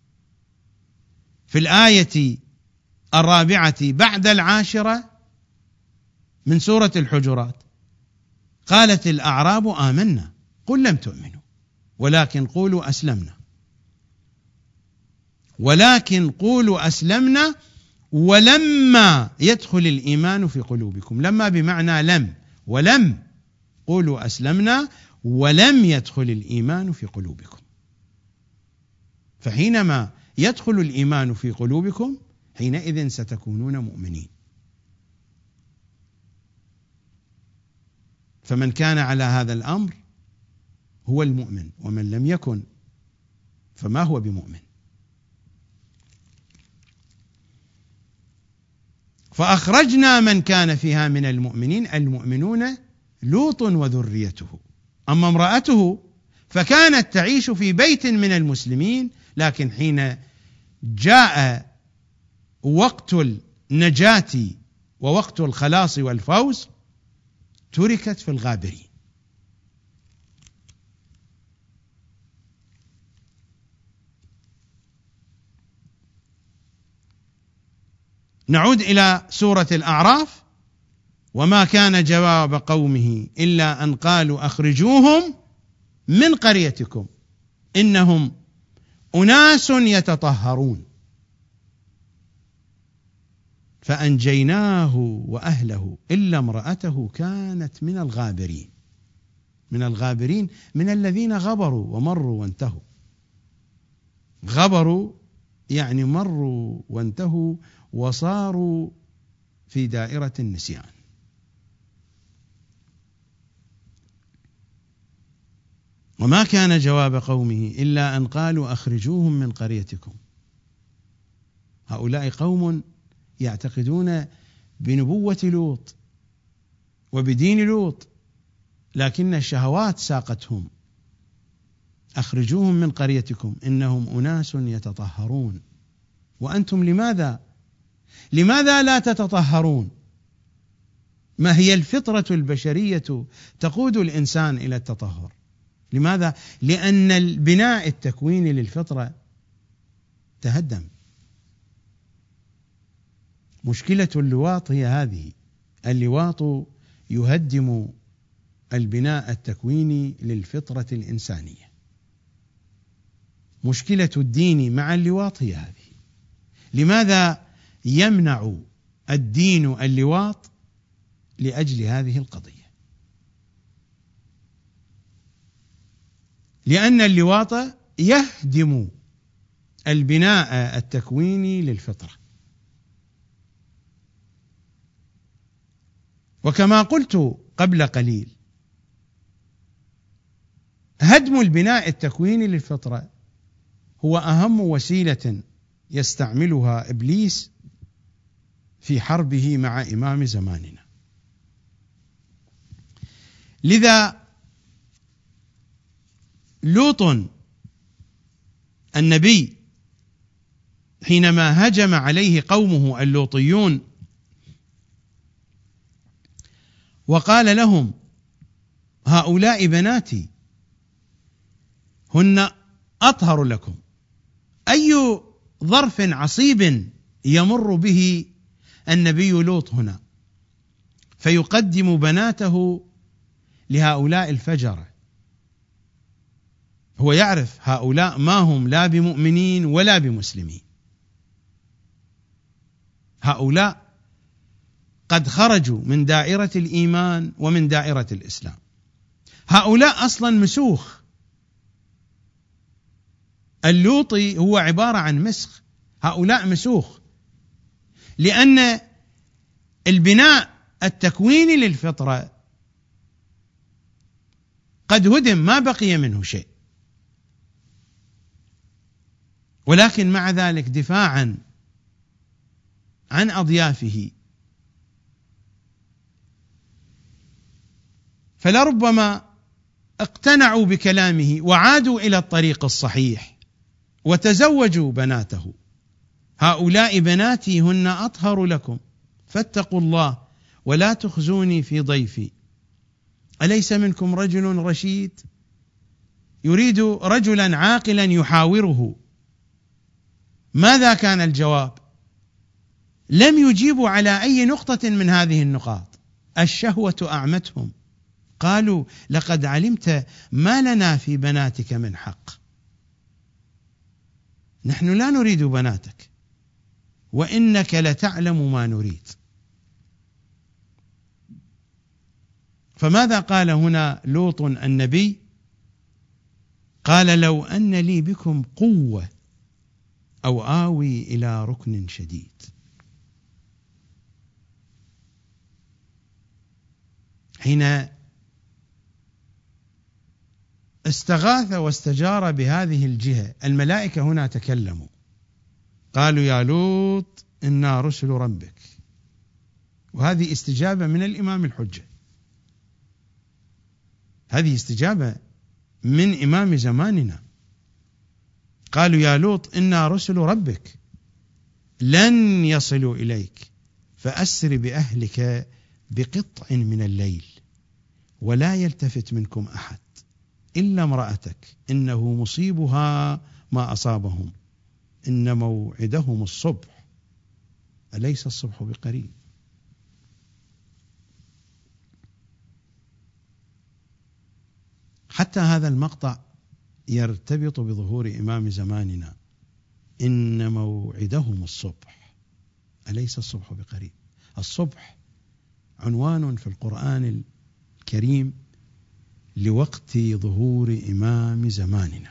في الآية 4 بعد 10 من سورة الحجرات قالت الأعراب آمنا قل لم تؤمنوا ولكن قولوا أسلمنا، ولكن قولوا أسلمنا ولما يدخل الإيمان في قلوبكم. لما بمعنى لم، ولم قولوا أسلمنا ولم يدخل الإيمان في قلوبكم. فحينما يدخل الإيمان في قلوبكم حينئذ ستكونون مؤمنين. فمن كان على هذا الأمر هو المؤمن، ومن لم يكن فما هو بمؤمن. فأخرجنا من كان فيها من المؤمنين، المؤمنون لوط وذريته. أما امرأته فكانت تعيش في بيت من المسلمين، لكن حين جاء وقت النجاة ووقت الخلاص والفوز تركت في الغابرين. نعود إلى سورة الأعراف. وما كان جواب قومه إلا أن قالوا أخرجوهم من قريتكم إنهم أناس يتطهرون فأنجيناه وأهله إلا امرأته كانت من الغابرين. من الغابرين من الذين غبروا ومروا وانتهوا. غبروا يعني مروا وانتهوا وصاروا في دائرة النسيان. وما كان جواب قومه إلا أن قالوا أخرجوهم من قريتكم. هؤلاء قوم يعتقدون بنبوة لوط وبدين لوط، لكن الشهوات ساقتهم. أخرجوهم من قريتكم إنهم أناس يتطهرون. وأنتم لماذا لا تتطهرون؟ ما هي الفطرة البشرية تقود الإنسان إلى التطهر. لماذا؟ لأن البناء التكويني للفطرة تهدم. مشكلة اللواط هي هذه. اللواط يهدم البناء التكويني للفطرة الإنسانية. مشكلة الدين مع اللواط هي هذه. لماذا يمنع الدين اللواط؟ لأجل هذه القضية. لأن اللواط يهدم البناء التكويني للفطرة. وكما قلت قبل قليل، هدم البناء التكويني للفطرة هو أهم وسيلة يستعملها إبليس في حربه مع إمام زماننا. لذا لوط النبي حينما هجم عليه قومه اللوطيون وقال لهم هؤلاء بناتي هن أطهر لكم. أي ظرف عصيب يمر به النبي لوط هنا فيقدم بناته لهؤلاء الفجرة؟ هو يعرف هؤلاء ما هم لا بمؤمنين ولا بمسلمين، هؤلاء قد خرجوا من دائرة الإيمان ومن دائرة الإسلام، هؤلاء أصلا مسوخ. اللوطي هو عبارة عن مسخ، هؤلاء مسوخ، لأن البناء التكويني للفطرة قد هدم، ما بقي منه شيء، ولكن مع ذلك دفاعا عن أضيافه فلربما اقتنعوا بكلامه وعادوا إلى الطريق الصحيح وتزوجوا بناته. هؤلاء بناتي هن أطهر لكم فاتقوا الله ولا تخزوني في ضيفي، أليس منكم رجل رشيد؟ يريد رجلا عاقلا يحاوره. ماذا كان الجواب؟ لم يجيبوا على أي نقطة من هذه النقاط، الشهوة أعمتهم. قالوا لقد علمت ما لنا في بناتك من حق، نحن لا نريد بناتك وإنك لتعلم ما نريد. فماذا قال هنا لوط النبي؟ قال لو أن لي بكم قوة أو آوي إلى ركن شديد. حين استغاث واستجار بهذه الجهة الملائكة هنا تكلموا، قالوا يا لوط إنا رسل ربك، وهذه استجابة من الإمام الحجة، هذه استجابة من إمام زماننا. قالوا يا لوط إنا رسل ربك لن يصلوا إليك فأسر بأهلك بقطع من الليل ولا يلتفت منكم أحد إلا امرأتك إنه مصيبها ما أصابهم إن موعدهم الصبح أليس الصبح بقريب. حتى هذا المقطع يرتبط بظهور إمام زماننا، إن موعدهم الصبح أليس الصبح بقريب. الصبح عنوان في القرآن الكريم لوقت ظهور إمام زماننا.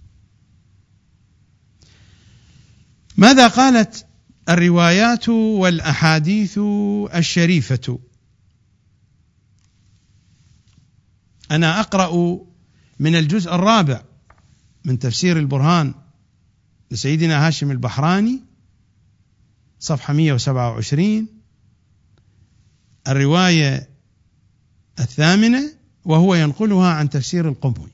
ماذا قالت الروايات والأحاديث الشريفة؟ أنا أقرأ من الجزء الرابع من تفسير البرهان لسيدنا هاشم البحراني صفحة 127 الرواية 8، وهو ينقلها عن تفسير القموي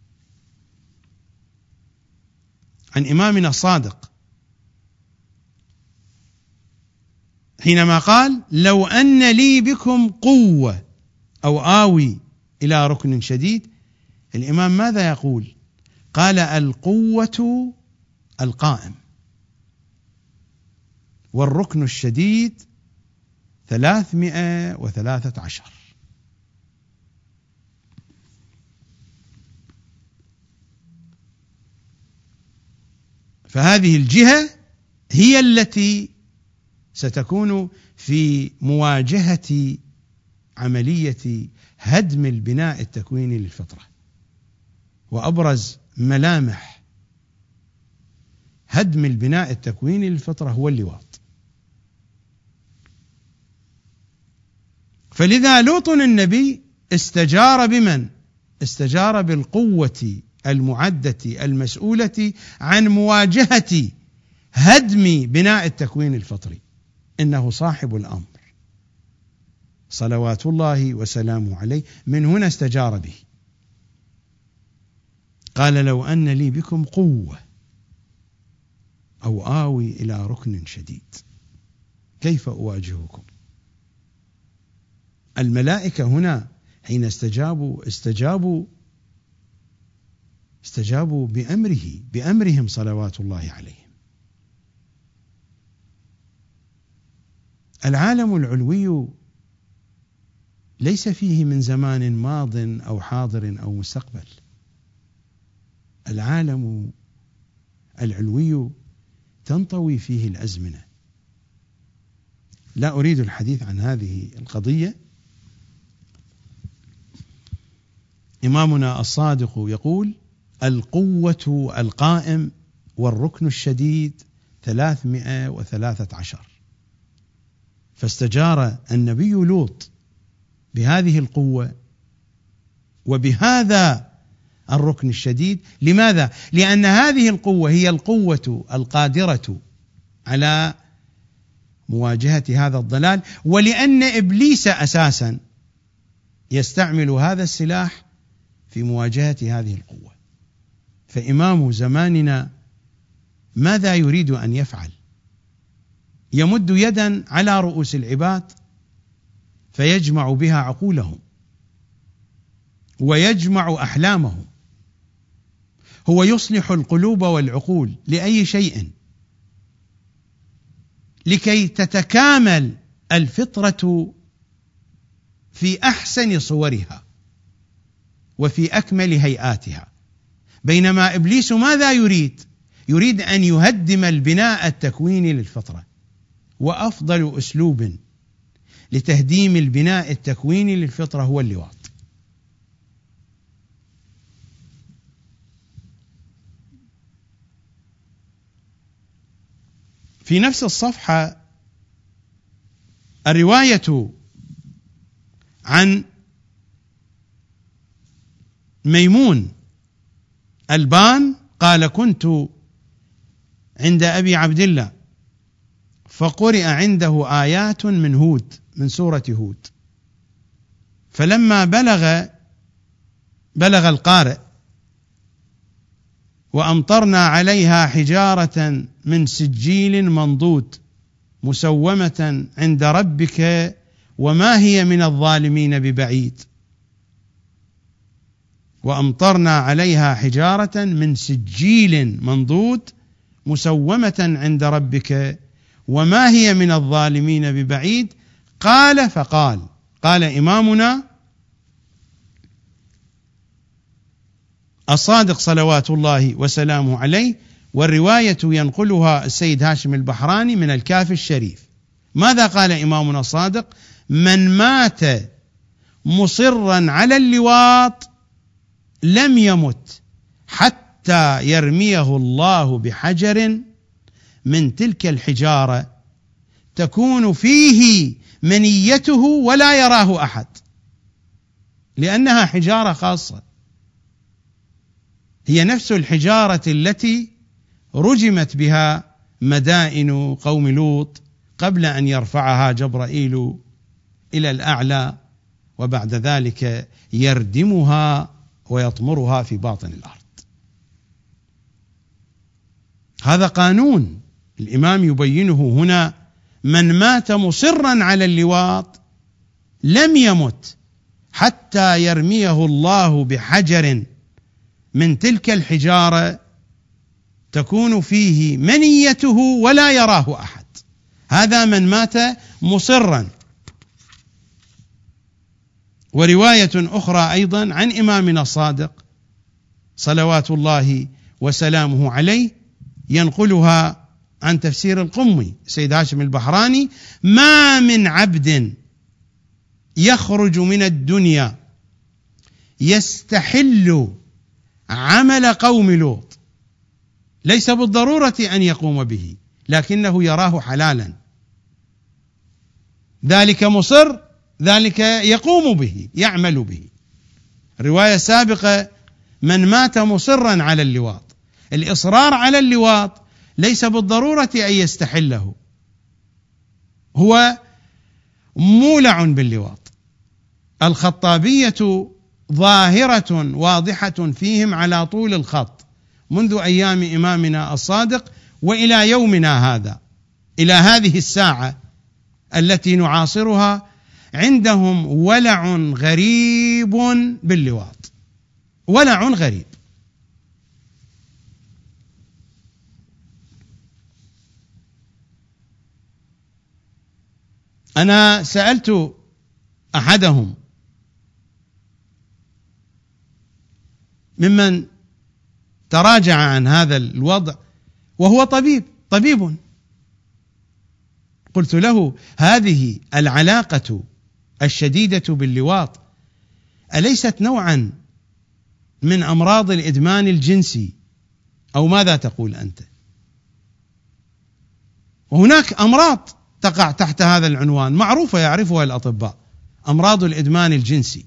عن إمامنا الصادق حينما قال لو أن لي بكم قوة أو آوي إلى ركن شديد. الإمام ماذا يقول؟ قال القوة القائم والركن الشديد 313. فهذه الجهة هي التي ستكون في مواجهة عملية هدم البناء التكويني للفطرة. وأبرز ملامح هدم البناء التكويني للفطرة هو اللواط. فلذا لوط النبي استجار بمن؟ استجار بالقوة المعدة المسؤولة عن مواجهة هدم بناء التكوين الفطري، إنه صاحب الأمر صلوات الله وسلامه عليه. من هنا استجار به، قال لو أن لي بكم قوة أو آوي إلى ركن شديد كيف أواجهكم. الملائكة هنا حين استجابوا استجابوا بأمرهم صلوات الله عليهم. العالم العلوي ليس فيه من زمان ماض أو حاضر أو مستقبل. العالم العلوي تنطوي فيه الأزمنة. لا أريد الحديث عن هذه القضية. إمامنا الصادق يقول: القوة القائم والركن الشديد 313. فاستجار النبي لوط بهذه القوة وبهذا الركن الشديد. لماذا؟ لأن هذه القوة هي القوة القادرة على مواجهة هذا الضلال، ولأن إبليس أساسا يستعمل هذا السلاح في مواجهة هذه القوة. فإمام زماننا ماذا يريد أن يفعل؟ يمد يدا على رؤوس العباد فيجمع بها عقولهم ويجمع أحلامهم. هو يصلح القلوب والعقول لأي شيء لكي تتكامل الفطرة في أحسن صورها وفي أكمل هيئاتها. بينما إبليس ماذا يريد؟ يريد أن يهدم البناء التكويني للفطرة. وأفضل أسلوب لتهديم البناء التكويني للفطرة هو اللواط. في نفس الصفحة الرواية عن ميمون البان قال: كنت عند أبي عبد الله فقرئ عنده آيات من هود، من سورة هود، فلما بلغ القارئ: وأمطرنا عليها حجارة من سجيل منضود مسومة عند ربك وما هي من الظالمين ببعيد. وأمطرنا عليها حجارة من سجيل منضود مسومة عند ربك وما هي من الظالمين ببعيد. قال إمامنا الصادق صلوات الله وسلامه عليه، والرواية ينقلها السيد هاشم البحراني من الكافي الشريف. ماذا قال إمامنا الصادق؟ من مات مصرا على اللواط لم يمت حتى يرميه الله بحجر من تلك الحجارة تكون فيه منيته ولا يراه أحد، لأنها حجارة خاصة، هي نفس الحجارة التي رجمت بها مدائن قوم لوط قبل أن يرفعها جبرائيل إلى الأعلى، وبعد ذلك يردمها ويطمرها في باطن الأرض. هذا قانون الإمام يبينه هنا: من مات مصرا على اللواط لم يمت حتى يرميه الله بحجر من تلك الحجارة تكون فيه منيته ولا يراه أحد. هذا من مات مصرا. ورواية أخرى أيضا عن إمامنا الصادق صلوات الله وسلامه عليه ينقلها عن تفسير القمي سيد هاشم البحراني: ما من عبد يخرج من الدنيا يستحل عمل قوم لوط، ليس بالضرورة أن يقوم به، لكنه يراه حلالا، ذلك مصر، ذلك يقوم به، يعمل به. الرواية السابقة: من مات مصرا على اللواط. الإصرار على اللواط ليس بالضرورة أن يستحله، هو مولع باللواط. الخطابية ظاهرة واضحة فيهم على طول الخط منذ أيام إمامنا الصادق وإلى يومنا هذا، إلى هذه الساعة التي نعاصرها، عندهم ولع غريب باللواط، ولع غريب. أنا سألت أحدهم ممن تراجع عن هذا الوضع وهو طبيب، قلت له: هذه العلاقة الشديدة باللواط أليست نوعا من أمراض الإدمان الجنسي أو ماذا تقول أنت؟ وهناك أمراض تقع تحت هذا العنوان معروفة يعرفها الأطباء، أمراض الإدمان الجنسي.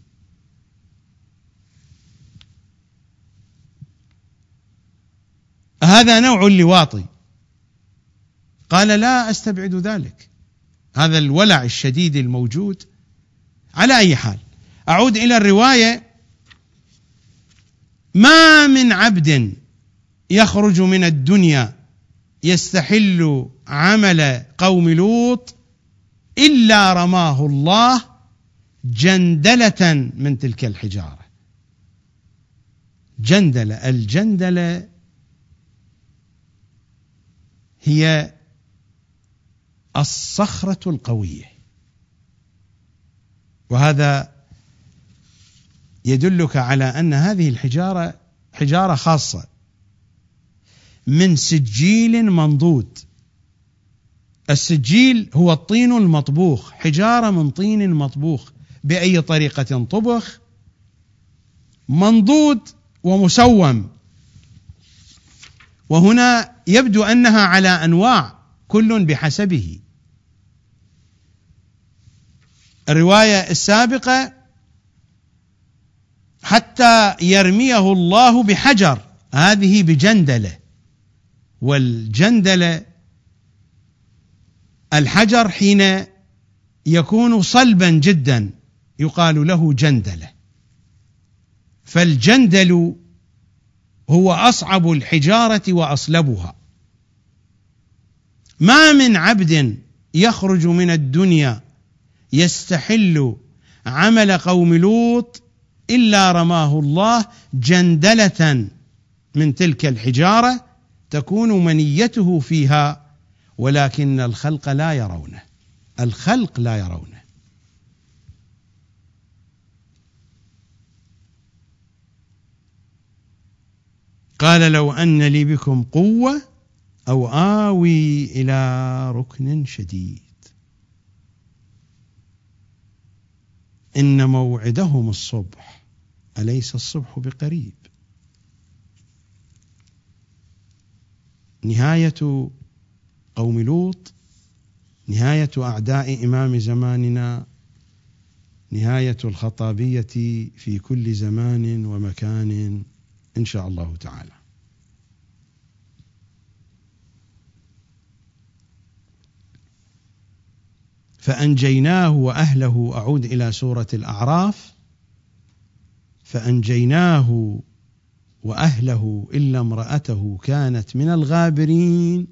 هذا نوع اللواطي. قال: لا أستبعد ذلك، هذا الولع الشديد الموجود. على أي حال، أعود إلى الرواية: ما من عبد يخرج من الدنيا يستحل عمل قوم لوط إلا رماه الله جندلة من تلك الحجارة. الجندلة هي الصخرة القوية، وهذا يدلك على أن هذه الحجارة حجارة خاصة من سجيل منضود. السجيل هو الطين المطبوخ، حجارة من طين مطبوخ بأي طريقة طبخ، منضود ومسوم. وهنا يبدو أنها على أنواع كل بحسبه. الرواية السابقة: حتى يرميه الله بحجر، هذه بجندلة، والجندلة الحجر حين يكون صلبا جدا يقال له جندلة. فالجندل هو أصعب الحجارة وأصلبها. ما من عبد يخرج من الدنيا يستحل عمل قوم لوط إلا رماه الله جندلة من تلك الحجارة تكون منيته فيها، ولكن الخلق لا يرونه. قال: لو أن لي بكم قوة أو آوي إلى ركن شديد. إن موعدهم الصبح، أليس الصبح بقريب؟ نهاية قوم لوط، نهاية أعداء إمام زماننا، نهاية الخطابية في كل زمان ومكان إن شاء الله تعالى. فأنجيناه وأهله. أعود إلى سورة الأعراف: فأنجيناه وأهله إلا امرأته كانت من الغابرين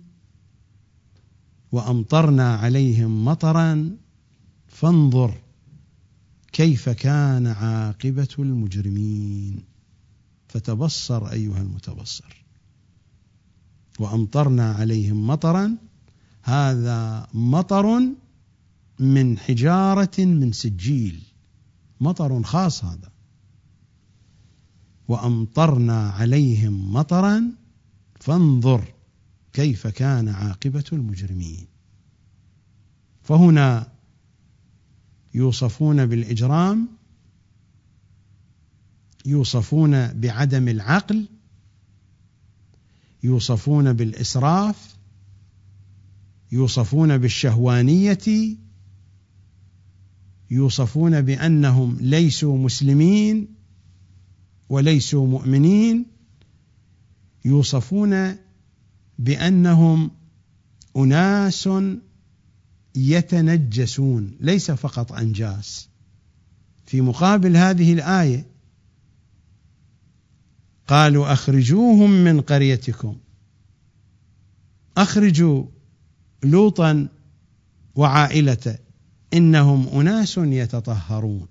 وأمطرنا عليهم مطرا فانظر كيف كان عاقبة المجرمين. فتبصر أيها المتبصر. وأمطرنا عليهم مطرا، هذا مطر من حجارة من سجيل، مطر خاص هذا. وأمطرنا عليهم مطرا فانظر كيف كان عاقبة المجرمين. فهنا يوصفون بالإجرام، يوصفون بعدم العقل، يوصفون بالإسراف، يوصفون بالشهوانية، يوصفون بأنهم ليسوا مسلمين وليسوا مؤمنين، يوصفون بأنهم أناس يتنجسون، ليس فقط أنجاس. في مقابل هذه الآية قالوا: أخرجوهم من قريتكم، أخرجوا لوطا وعائلته إنهم أناس يتطهرون.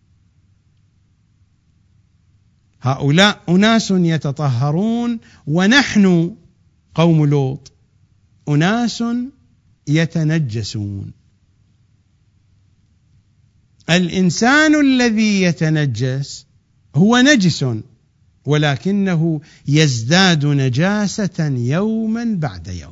هؤلاء أناس يتطهرون، ونحن قوم لوط أناس يتنجسون. الإنسان الذي يتنجس هو نجس، ولكنه يزداد نجاسة يوما بعد يوم،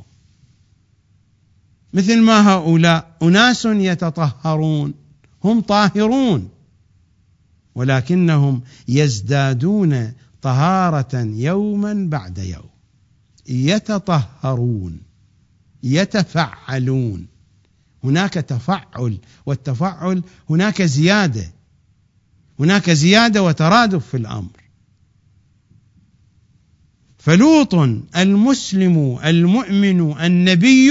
مثل ما هؤلاء أناس يتطهرون، هم طاهرون، ولكنهم يزدادون طهارة يوما بعد يوم، يتطهرون، يتفعلون. هناك تفعل، والتفعل هناك زيادة وترادف في الأمر. فلوط المسلم المؤمن النبي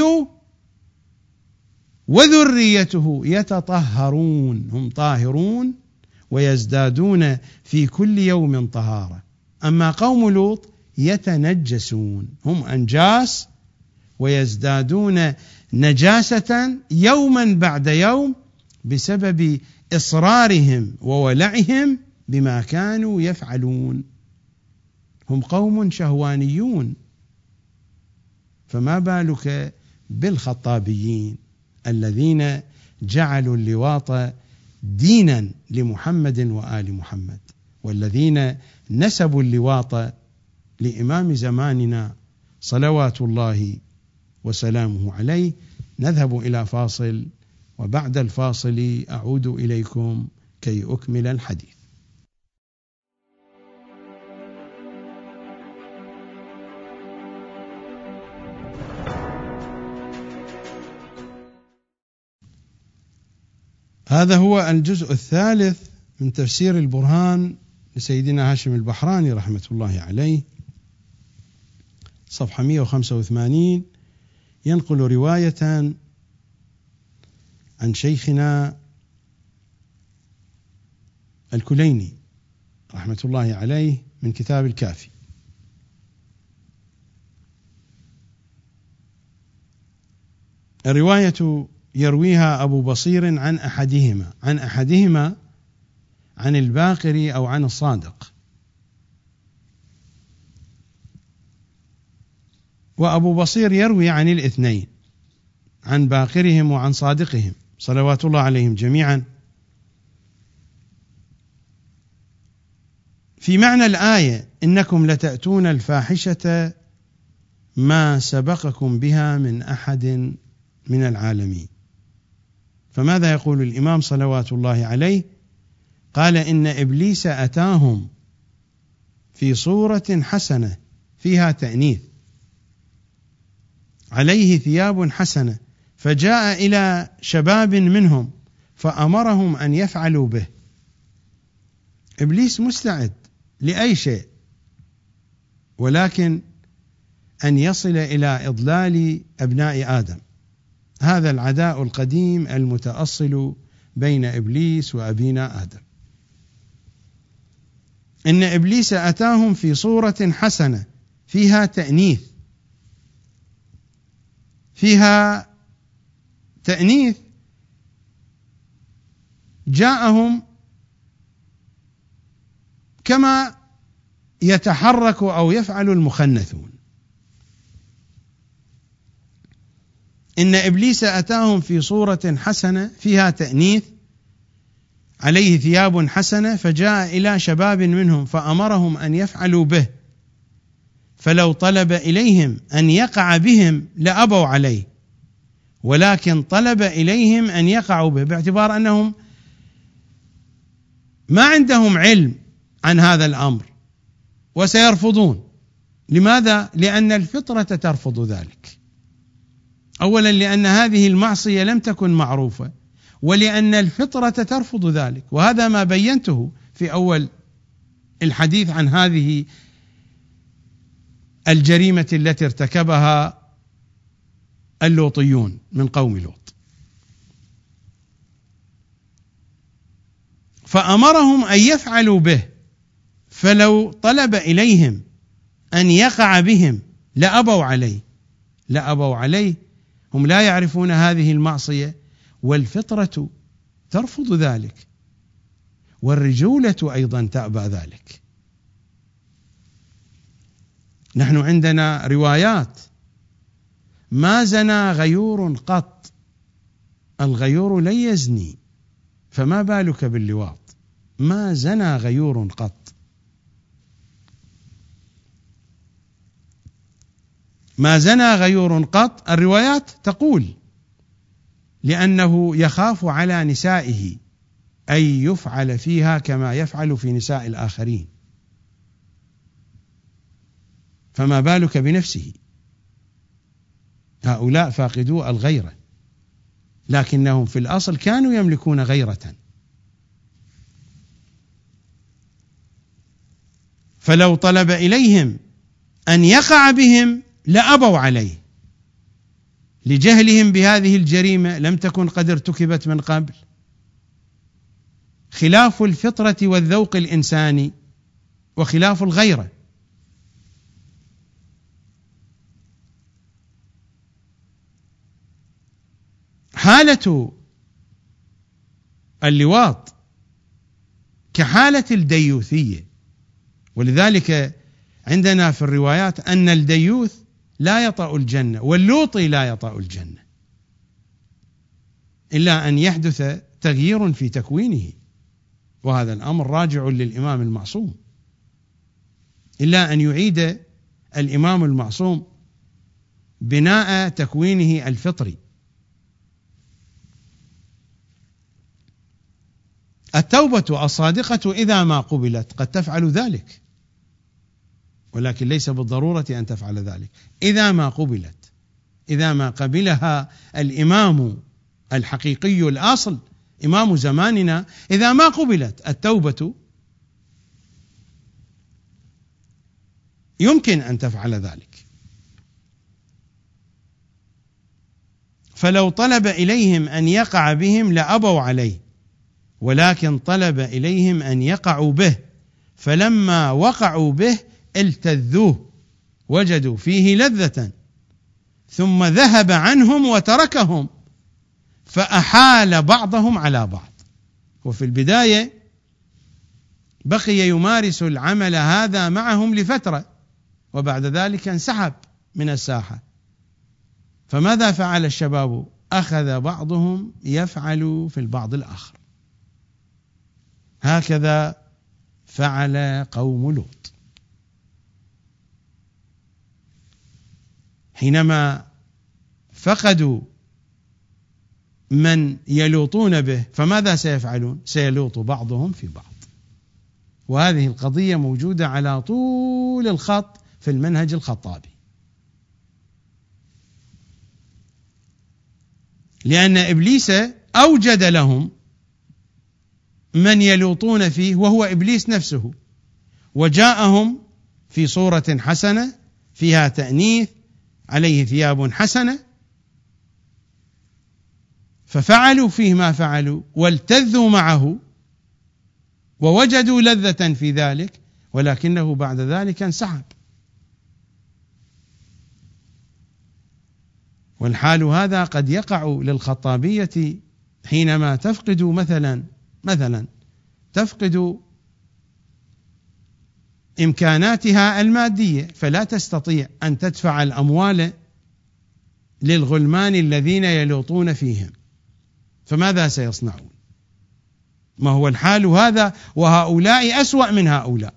وذريته يتطهرون، هم طاهرون ويزدادون في كل يوم طهارة. أما قوم لوط يتنجسون، هم أنجاس ويزدادون نجاسة يوما بعد يوم بسبب إصرارهم وولعهم بما كانوا يفعلون. هم قوم شهوانيون، فما بالك بالخطابيين الذين جعلوا اللواط دينا لمحمد وآل محمد، والذين نسبوا اللواط لإمام زماننا صلوات الله وسلامه عليه. نذهب إلى فاصل، وبعد الفاصل أعود إليكم كي أكمل الحديث. هذا هو الجزء الثالث من تفسير البرهان لسيدنا هاشم البحراني رحمة الله عليه، صفحة 185. ينقل رواية عن شيخنا الكليني رحمة الله عليه من كتاب الكافي. الرواية يرويها أبو بصير عن أحدهما عن الباقري أو عن الصادق، وأبو بصير يروي عن الاثنين، عن باقرهم وعن صادقهم صلوات الله عليهم جميعا. في معنى الآية: إنكم لتأتون الفاحشة ما سبقكم بها من أحد من العالمين. فماذا يقول الإمام صلوات الله عليه؟ قال: إن إبليس أتاهم في صورة حسنة فيها تأنيث، عليه ثياب حسنة، فجاء إلى شباب منهم فأمرهم أن يفعلوا به. إبليس مستعد لأي شيء، ولكن أن يصل إلى إضلال أبناء آدم. هذا العداء القديم المتأصل بين إبليس وأبينا آدم. إن إبليس أتاهم في صورة حسنة فيها تأنيث، فيها تأنيث، جاءهم كما يتحرك أو يفعل المخنثون. إن إبليس أتاهم في صورة حسنة فيها تأنيث، عليه ثياب حسنة، فجاء إلى شباب منهم فأمرهم أن يفعلوا به، فلو طلب إليهم أن يقع بهم لأبوا عليه، ولكن طلب إليهم أن يقعوا به باعتبار أنهم ما عندهم علم عن هذا الأمر وسيرفضون. لماذا؟ لأن الفطرة ترفض ذلك. أولا لأن هذه المعصية لم تكن معروفة، ولأن الفطرة ترفض ذلك، وهذا ما بينته في أول الحديث عن هذه الجريمة التي ارتكبها اللوطيون من قوم لوط. فأمرهم أن يفعلوا به، فلو طلب إليهم أن يقع بهم لأبوا عليه. هم لا يعرفون هذه المعصية، والفطرة ترفض ذلك، والرجولة أيضا تأبى ذلك. نحن عندنا روايات: ما زنى غيور قط، الغيور لن يزني، فما بالك باللواط؟ ما زنى غيور قط. ما زنى غيور قط، الروايات تقول لأنه يخاف على نسائه أي يفعل فيها كما يفعل في نساء الآخرين، فما بالك بنفسه؟ هؤلاء فاقدو الغيرة، لكنهم في الأصل كانوا يملكون غيرة، فلو طلب إليهم أن يقع بهم لأبوا عليه، لجهلهم بهذه الجريمة لم تكن قد ارتكبت من قبل، خلاف الفطرة والذوق الإنساني وخلاف الغيرة. حالة اللواط كحالة الديوثية، ولذلك عندنا في الروايات أن الديوث لا يطأ الجنة واللوطي لا يطأ الجنة إلا أن يحدث تغيير في تكوينه، وهذا الأمر راجع للإمام المعصوم، إلا أن يعيد الإمام المعصوم بناء تكوينه الفطري. التوبة الصادقة إذا ما قبلت قد تفعل ذلك، ولكن ليس بالضرورة أن تفعل ذلك إذا ما قبلت، إذا ما قبلها الإمام الحقيقي الأصل إمام زماننا، إذا ما قبلت التوبة يمكن أن تفعل ذلك. فلو طلب إليهم أن يقع بهم لأبوا عليه، ولكن طلب إليهم أن يقعوا به، فلما وقعوا به التذوه وجدوا فيه لذة، ثم ذهب عنهم وتركهم فأحال بعضهم على بعض. وفي البداية بقي يمارس العمل هذا معهم لفترة، وبعد ذلك انسحب من الساحة، فماذا فعل الشباب؟ أخذ بعضهم يفعل في البعض الآخر. هكذا فعل قوم لوط حينما فقدوا من يلوطون به، فماذا سيفعلون؟ سيلوط بعضهم في بعض. وهذه القضية موجودة على طول الخط في المنهج الخطابي، لأن إبليس أوجد لهم من يلوطون فيه وهو إبليس نفسه، وجاءهم في صورة حسنة فيها تأنيث، عليه ثياب حسنة، ففعلوا فيه ما فعلوا والتذوا معه ووجدوا لذة في ذلك، ولكنه بعد ذلك انسحب. والحال هذا قد يقع للخطابية حينما تفقد مثلا تفقد إمكاناتها المادية، فلا تستطيع أن تدفع الأموال للغلمان الذين يلوطون فيهم، فماذا سيصنعون؟ ما هو الحال هذا، وهؤلاء أسوأ من هؤلاء.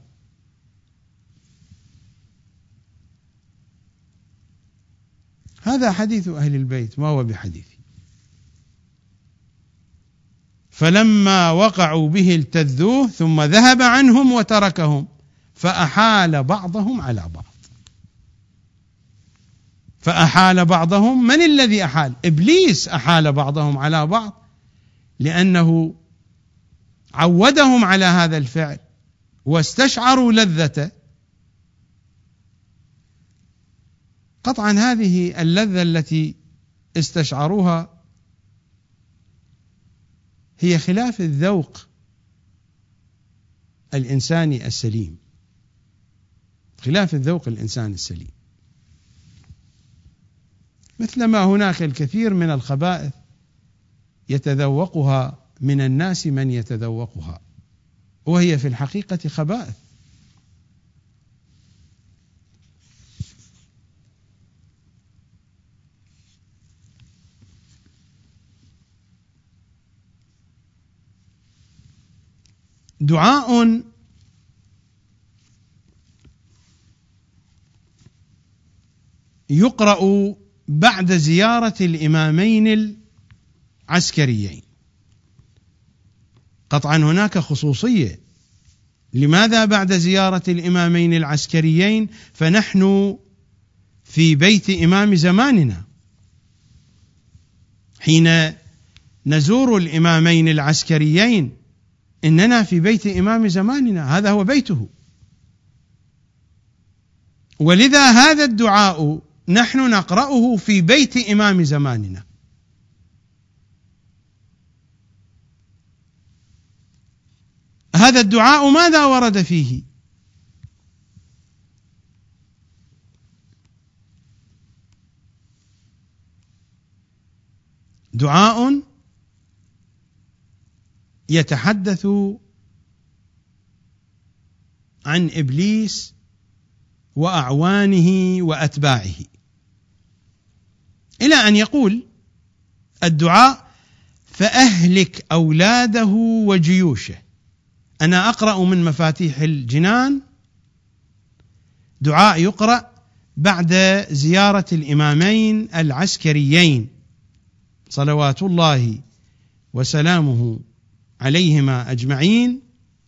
هذا حديث أهل البيت، ما هو بحديثي. فلما وقعوا به التذوه ثم ذهب عنهم وتركهم فأحال بعضهم على بعض. فأحال بعضهم، من الذي أحال؟ إبليس أحال بعضهم على بعض، لأنه عودهم على هذا الفعل واستشعروا لذته. قطعا هذه اللذة التي استشعروها هي خلاف الذوق الإنساني السليم، خلاف الذوق الإنساني السليم، مثلما هناك الكثير من الخبائث يتذوقها من الناس من يتذوقها، وهي في الحقيقة خبائث. دعاء يقرأ بعد زيارة الإمامين العسكريين. قطعا هناك خصوصية، لماذا بعد زيارة الإمامين العسكريين؟ فنحن في بيت إمام زماننا، حين نزور الإمامين العسكريين إننا في بيت إمام زماننا، هذا هو بيته، ولذا هذا الدعاء نحن نقرأه في بيت إمام زماننا. هذا الدعاء ماذا ورد فيه؟ دعاء يتحدث عن إبليس وأعوانه وأتباعه، إلى أن يقول الدعاء: فأهلك أولاده وجيوشه. أنا أقرأ من مفاتيح الجنان، دعاء يقرأ بعد زيارة الإمامين العسكريين صلوات الله وسلامه عليهما أجمعين.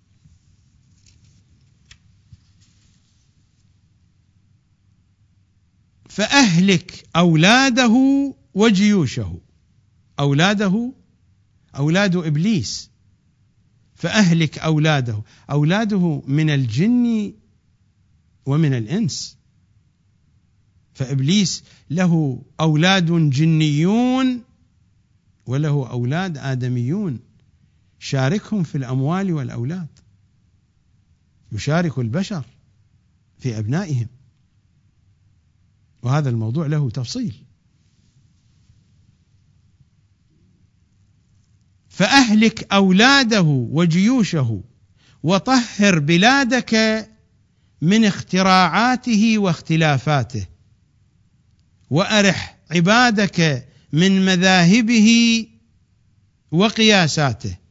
فأهلك أولاده وجيوشه. أولاده أولاد إبليس، فأهلك أولاده، أولاده من الجن ومن الإنس، فإبليس له أولاد جنيون وله أولاد آدميون، شاركهم في الأموال والأولاد، يشارك البشر في أبنائهم، وهذا الموضوع له تفصيل. فأهلك أولاده وجيوشه وطهر بلادك من اختراعاته واختلافاته، وأرح عبادك من مذاهبه وقياساته،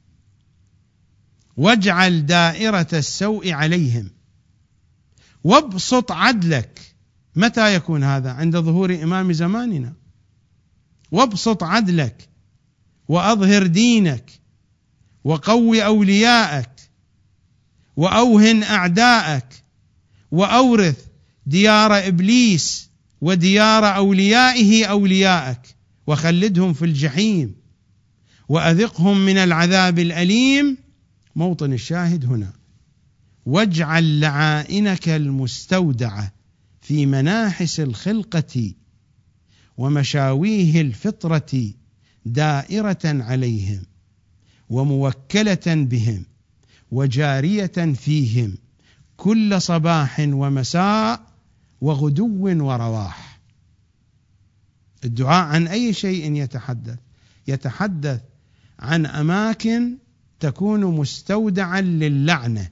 واجعل دائرة السوء عليهم، وابسط عدلك. متى يكون هذا؟ عند ظهور إمام زماننا. وابسط عدلك وأظهر دينك وقوي أولياءك وأوهن أعداءك، وأورث ديار إبليس وديار أوليائه أولياءك، وخلدهم في الجحيم وأذقهم من العذاب الأليم. موطن الشاهد هنا: واجعل لعائنك المستودعة في مناحس الخلقة ومشاويه الفطرة دائرة عليهم وموكلة بهم وجارية فيهم كل صباح ومساء وغدو ورواح. الدعاء عن أي شيء يتحدث؟ يتحدث عن أماكن تكون مستودعا للعنة،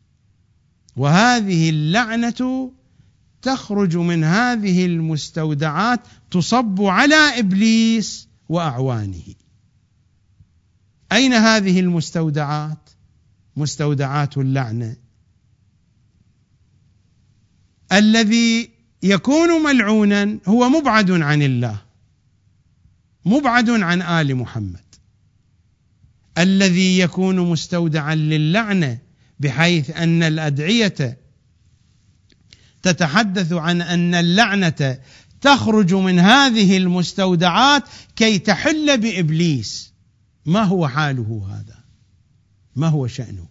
وهذه اللعنة تخرج من هذه المستودعات تصب على إبليس وأعوانه. أين هذه المستودعات؟ مستودعات اللعنة. الذي يكون ملعونا هو مبعد عن الله، مبعد عن آل محمد. الذي يكون مستودعا للعنة بحيث أن الأدعية تتحدث عن أن اللعنة تخرج من هذه المستودعات كي تحل بإبليس. ما هو حاله هذا؟ ما هو شأنه؟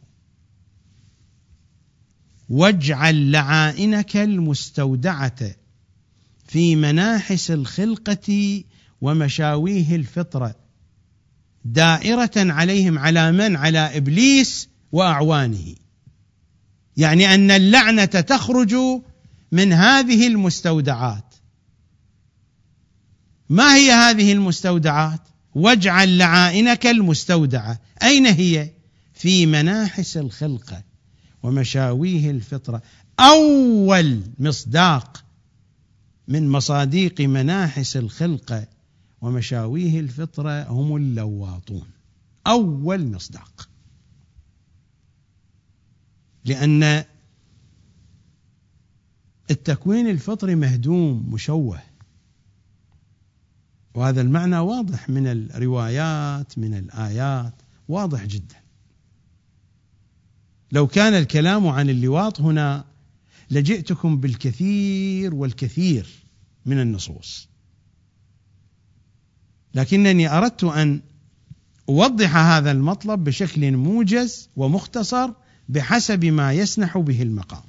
واجعل لعائنك المستودعة في مناحس الخلقة ومشاويه الفطرة دائرة عليهم. على من؟ على إبليس وأعوانه. يعني أن اللعنة تخرج من هذه المستودعات. ما هي هذه المستودعات؟ واجعل لعائنك المستودعة. أين هي؟ في مناحس الخلقة ومشاويه الفطرة. أول مصداق من مصاديق مناحس الخلقة ومشاويه الفطرة هم اللواطون. أول مصداق. لأن التكوين الفطري مهدوم مشوه، وهذا المعنى واضح من الروايات من الآيات، واضح جدا. لو كان الكلام عن اللواط هنا لجئتكم بالكثير والكثير من النصوص، لكنني أردت أن أوضح هذا المطلب بشكل موجز ومختصر بحسب ما يسنح به المقام.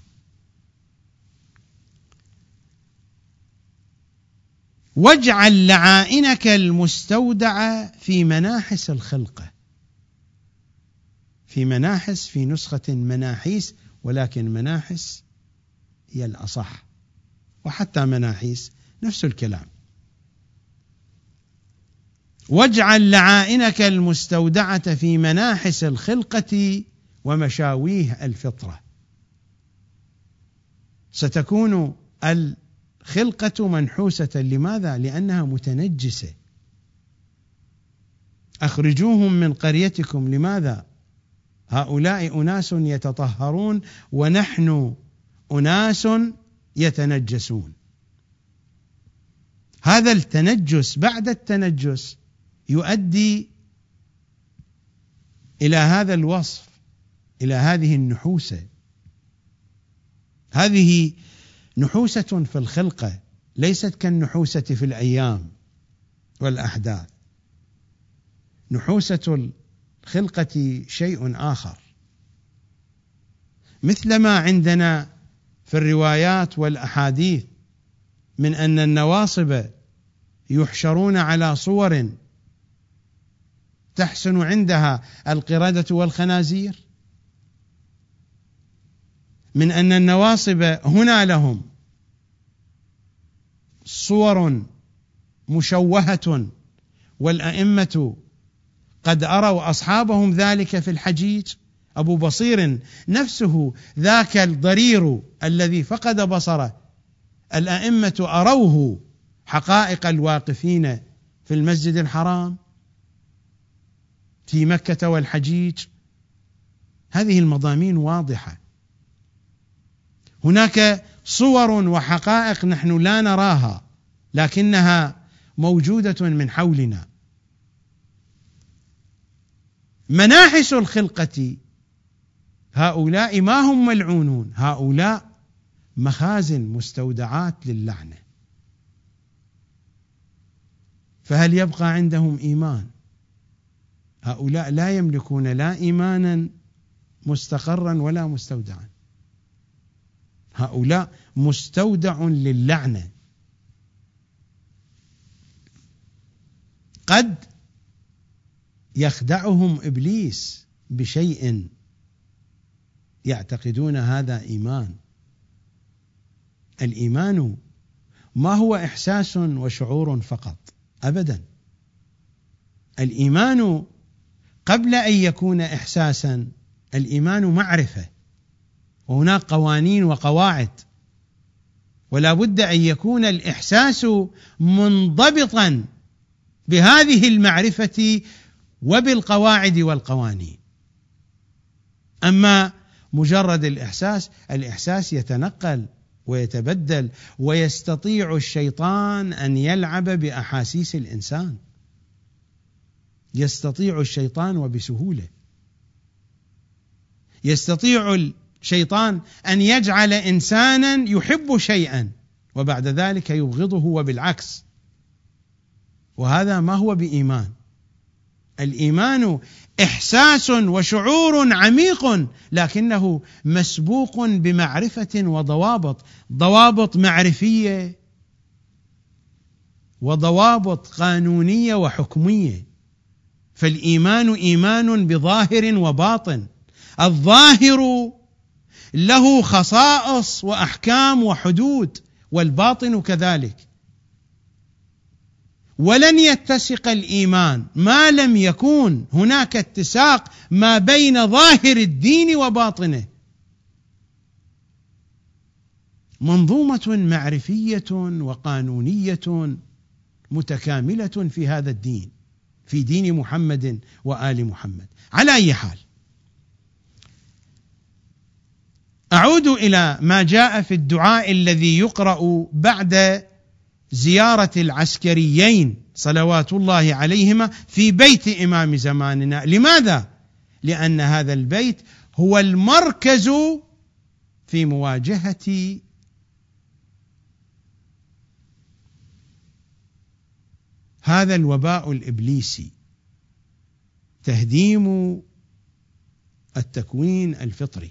واجعل لعائنك المستودعة في مناحس الخلقة. في مناحس، في نسخة مناحيس، ولكن مناحس هي الأصح، وحتى مناحيس نفس الكلام. واجعل لعائنك المستودعة في مناحس الخلقة ومشاويه الفطرة. ستكون الخلقة منحوسة، لماذا؟ لأنها متنجسة. أخرجوهم من قريتكم، لماذا؟ هؤلاء أناس يتطهرون ونحن أناس يتنجسون. هذا التنجس بعد التنجس يؤدي إلى هذا الوصف، إلى هذه النحوسة. هذه نحوسة في الخلقة، ليست كالنحوسة في الأيام والأحداث. نحوسة الخلقة شيء آخر، مثلما عندنا في الروايات والأحاديث من أن النواصب يحشرون على صور تحسن عندها القردة والخنازير، من أن النواصب هنا لهم صور مشوهة، والأئمة قد أروا أصحابهم ذلك في الحجيج. أبو بصير نفسه ذاك الضرير الذي فقد بصره، الأئمة أروه حقائق الواقفين في المسجد الحرام في مكة والحجيج. هذه المضامين واضحة. هناك صور وحقائق نحن لا نراها، لكنها موجودة من حولنا. مناحس الخلقة، هؤلاء ما هم ملعونون، هؤلاء مخازن مستودعات للعنة. فهل يبقى عندهم إيمان؟ هؤلاء لا يملكون لا إيمانا مستقرا ولا مستودعا. هؤلاء مستودع للعنة. قد يخدعهم إبليس بشيء يعتقدون هذا إيمان. الإيمان ما هو إحساس وشعور فقط، أبدا. الإيمان قبل أن يكون إحساسا، الإيمان معرفة، وهناك قوانين وقواعد، ولا بد أن يكون الإحساس منضبطا بهذه المعرفة وبالقواعد والقوانين. أما مجرد الإحساس يتنقل ويتبدل، ويستطيع الشيطان أن يلعب بأحاسيس الإنسان، يستطيع الشيطان وبسهولة. يستطيع الشيطان أن يجعل إنسانا يحب شيئا وبعد ذلك يبغضه وبالعكس، وهذا ما هو بإيمان. الإيمان إحساس وشعور عميق، لكنه مسبوق بمعرفة وضوابط، ضوابط معرفية وضوابط قانونية وحكمية. فالإيمان إيمان بظاهر وباطن. الظاهر له خصائص وأحكام وحدود، والباطن كذلك. ولن يتسق الإيمان ما لم يكون هناك اتساق ما بين ظاهر الدين وباطنه. منظومة معرفية وقانونية متكاملة في هذا الدين، في دين محمد وآل محمد. على أي حال، أعود إلى ما جاء في الدعاء الذي يقرأ بعد زيارة العسكريين صلوات الله عليهما في بيت إمام زماننا. لماذا؟ لأن هذا البيت هو المركز في مواجهة هذا الوباء الإبليسي، تهديم التكوين الفطري.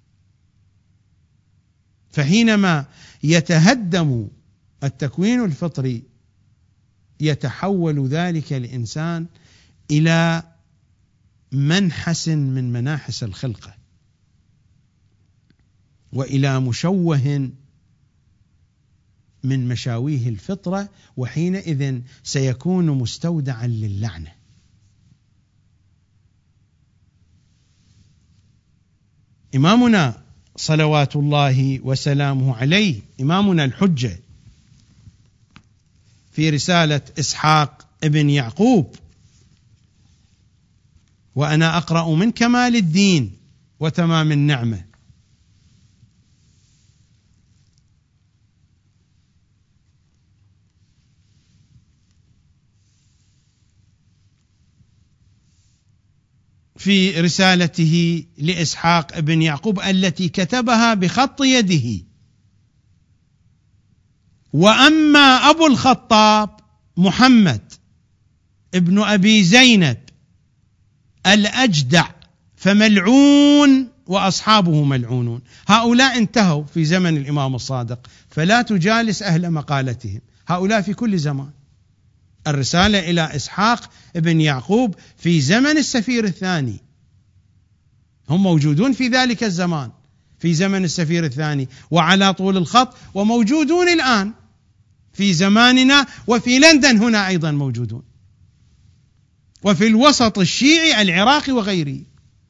فحينما يتهدم التكوين الفطري يتحول ذلك الإنسان إلى منحس من مناحس الخلقة، وإلى مشوه من مشاويه الفطرة، وحينئذ سيكون مستودعا للعنة. إمامنا صلوات الله وسلامه عليه، إمامنا الحجة، في رسالة إسحاق ابن يعقوب: وأنا أقرأ من كمال الدين وتمام النعمة: في رسالته لإسحاق ابن يعقوب التي كتبها بخط يده: وأما أبو الخطاب محمد ابن أبي زينب الأجدع فملعون وأصحابه ملعونون. هؤلاء انتهوا في زمن الإمام الصادق، فلا تجالس أهل مقالتهم، هؤلاء في كل زمان. الرسالة إلى إسحاق ابن يعقوب في زمن السفير الثاني، هم موجودون في ذلك الزمان، في زمن السفير الثاني وعلى طول الخط، وموجودون الآن في زماننا، وفي لندن هنا أيضا موجودون، وفي الوسط الشيعي العراقي وغيره.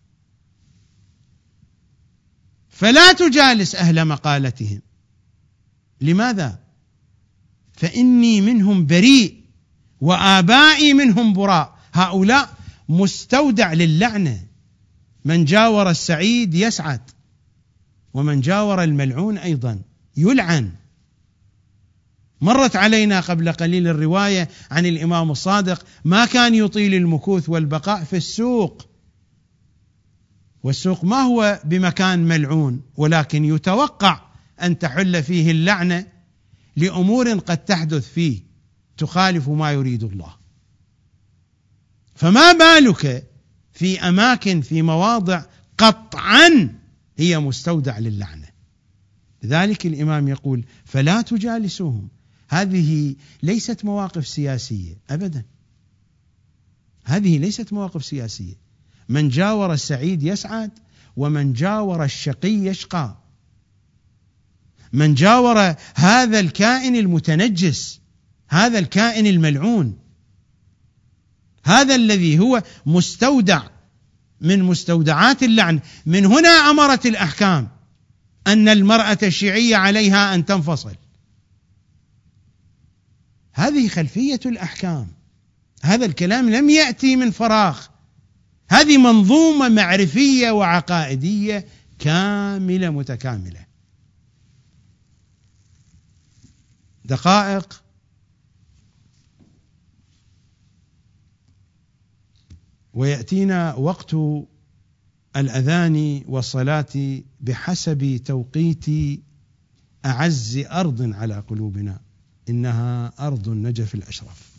فلا تجالس أهل مقالتهم. لماذا؟ فإني منهم بريء وآبائي منهم براء. هؤلاء مستودع للعنة. من جاور السعيد يسعد، ومن جاور الملعون أيضا يلعن. مرت علينا قبل قليل الرواية عن الإمام الصادق: ما كان يطيل المكوث والبقاء في السوق، والسوق ما هو بمكان ملعون، ولكن يتوقع أن تحل فيه اللعنة لأمور قد تحدث فيه تخالف ما يريد الله. فما بالك في أماكن، في مواضع قطعا هي مستودع للعنة. لذلك الإمام يقول: فلا تجالسوهم. هذه ليست مواقف سياسية أبدا، هذه ليست مواقف سياسية. من جاور السعيد يسعد، ومن جاور الشقي يشقى. من جاور هذا الكائن المتنجس، هذا الكائن الملعون، هذا الذي هو مستودع من مستودعات اللعن. من هنا أمرت الأحكام أن المرأة الشيعية عليها أن تنفصل. هذه خلفية الأحكام، هذا الكلام لم يأتي من فراغ، هذه منظومة معرفية وعقائدية كاملة متكاملة. دقائق ويأتينا وقت الأذان والصلاة بحسب توقيت أعز أرض على قلوبنا، إنها أرض النجف الأشرف.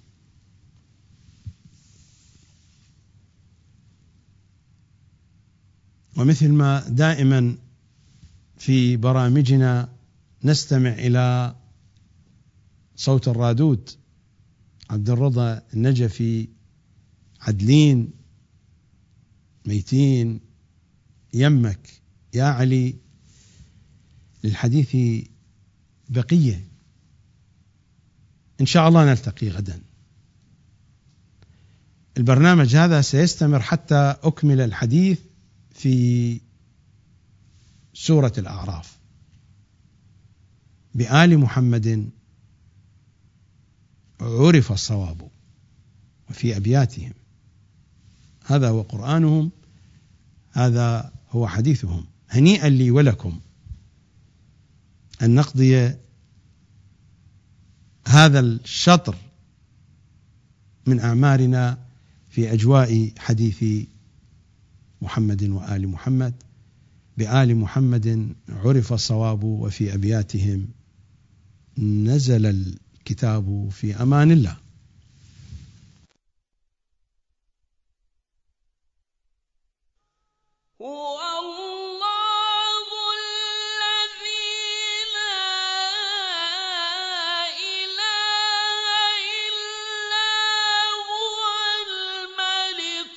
ومثل ما دائما في برامجنا نستمع إلى صوت الرادود عبد الرضا النجفي: عدلين ميتين يمك يا علي. للحديث بقية، إن شاء الله نلتقي غدا. البرنامج هذا سيستمر حتى أكمل الحديث في سورة الأعراف بآل محمد عرف الصواب، وفي أبياتهم: هذا هو قرآنهم، هذا هو حديثهم. هنيئا لي ولكم أن نقضي هذا الشطر من أعمارنا في أجواء حديث محمد وآل محمد. بآل محمد عرف الصواب، وفي أبياتهم نزل الكتاب، في أمان الله. هو الله الذي لا إله إلا هو الملك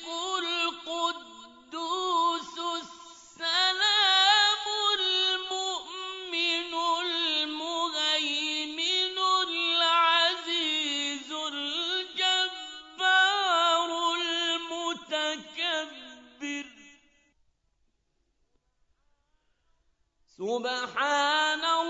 القدوس السلام المؤمن المهيمن العزيز الجبار المتكبر. سبحان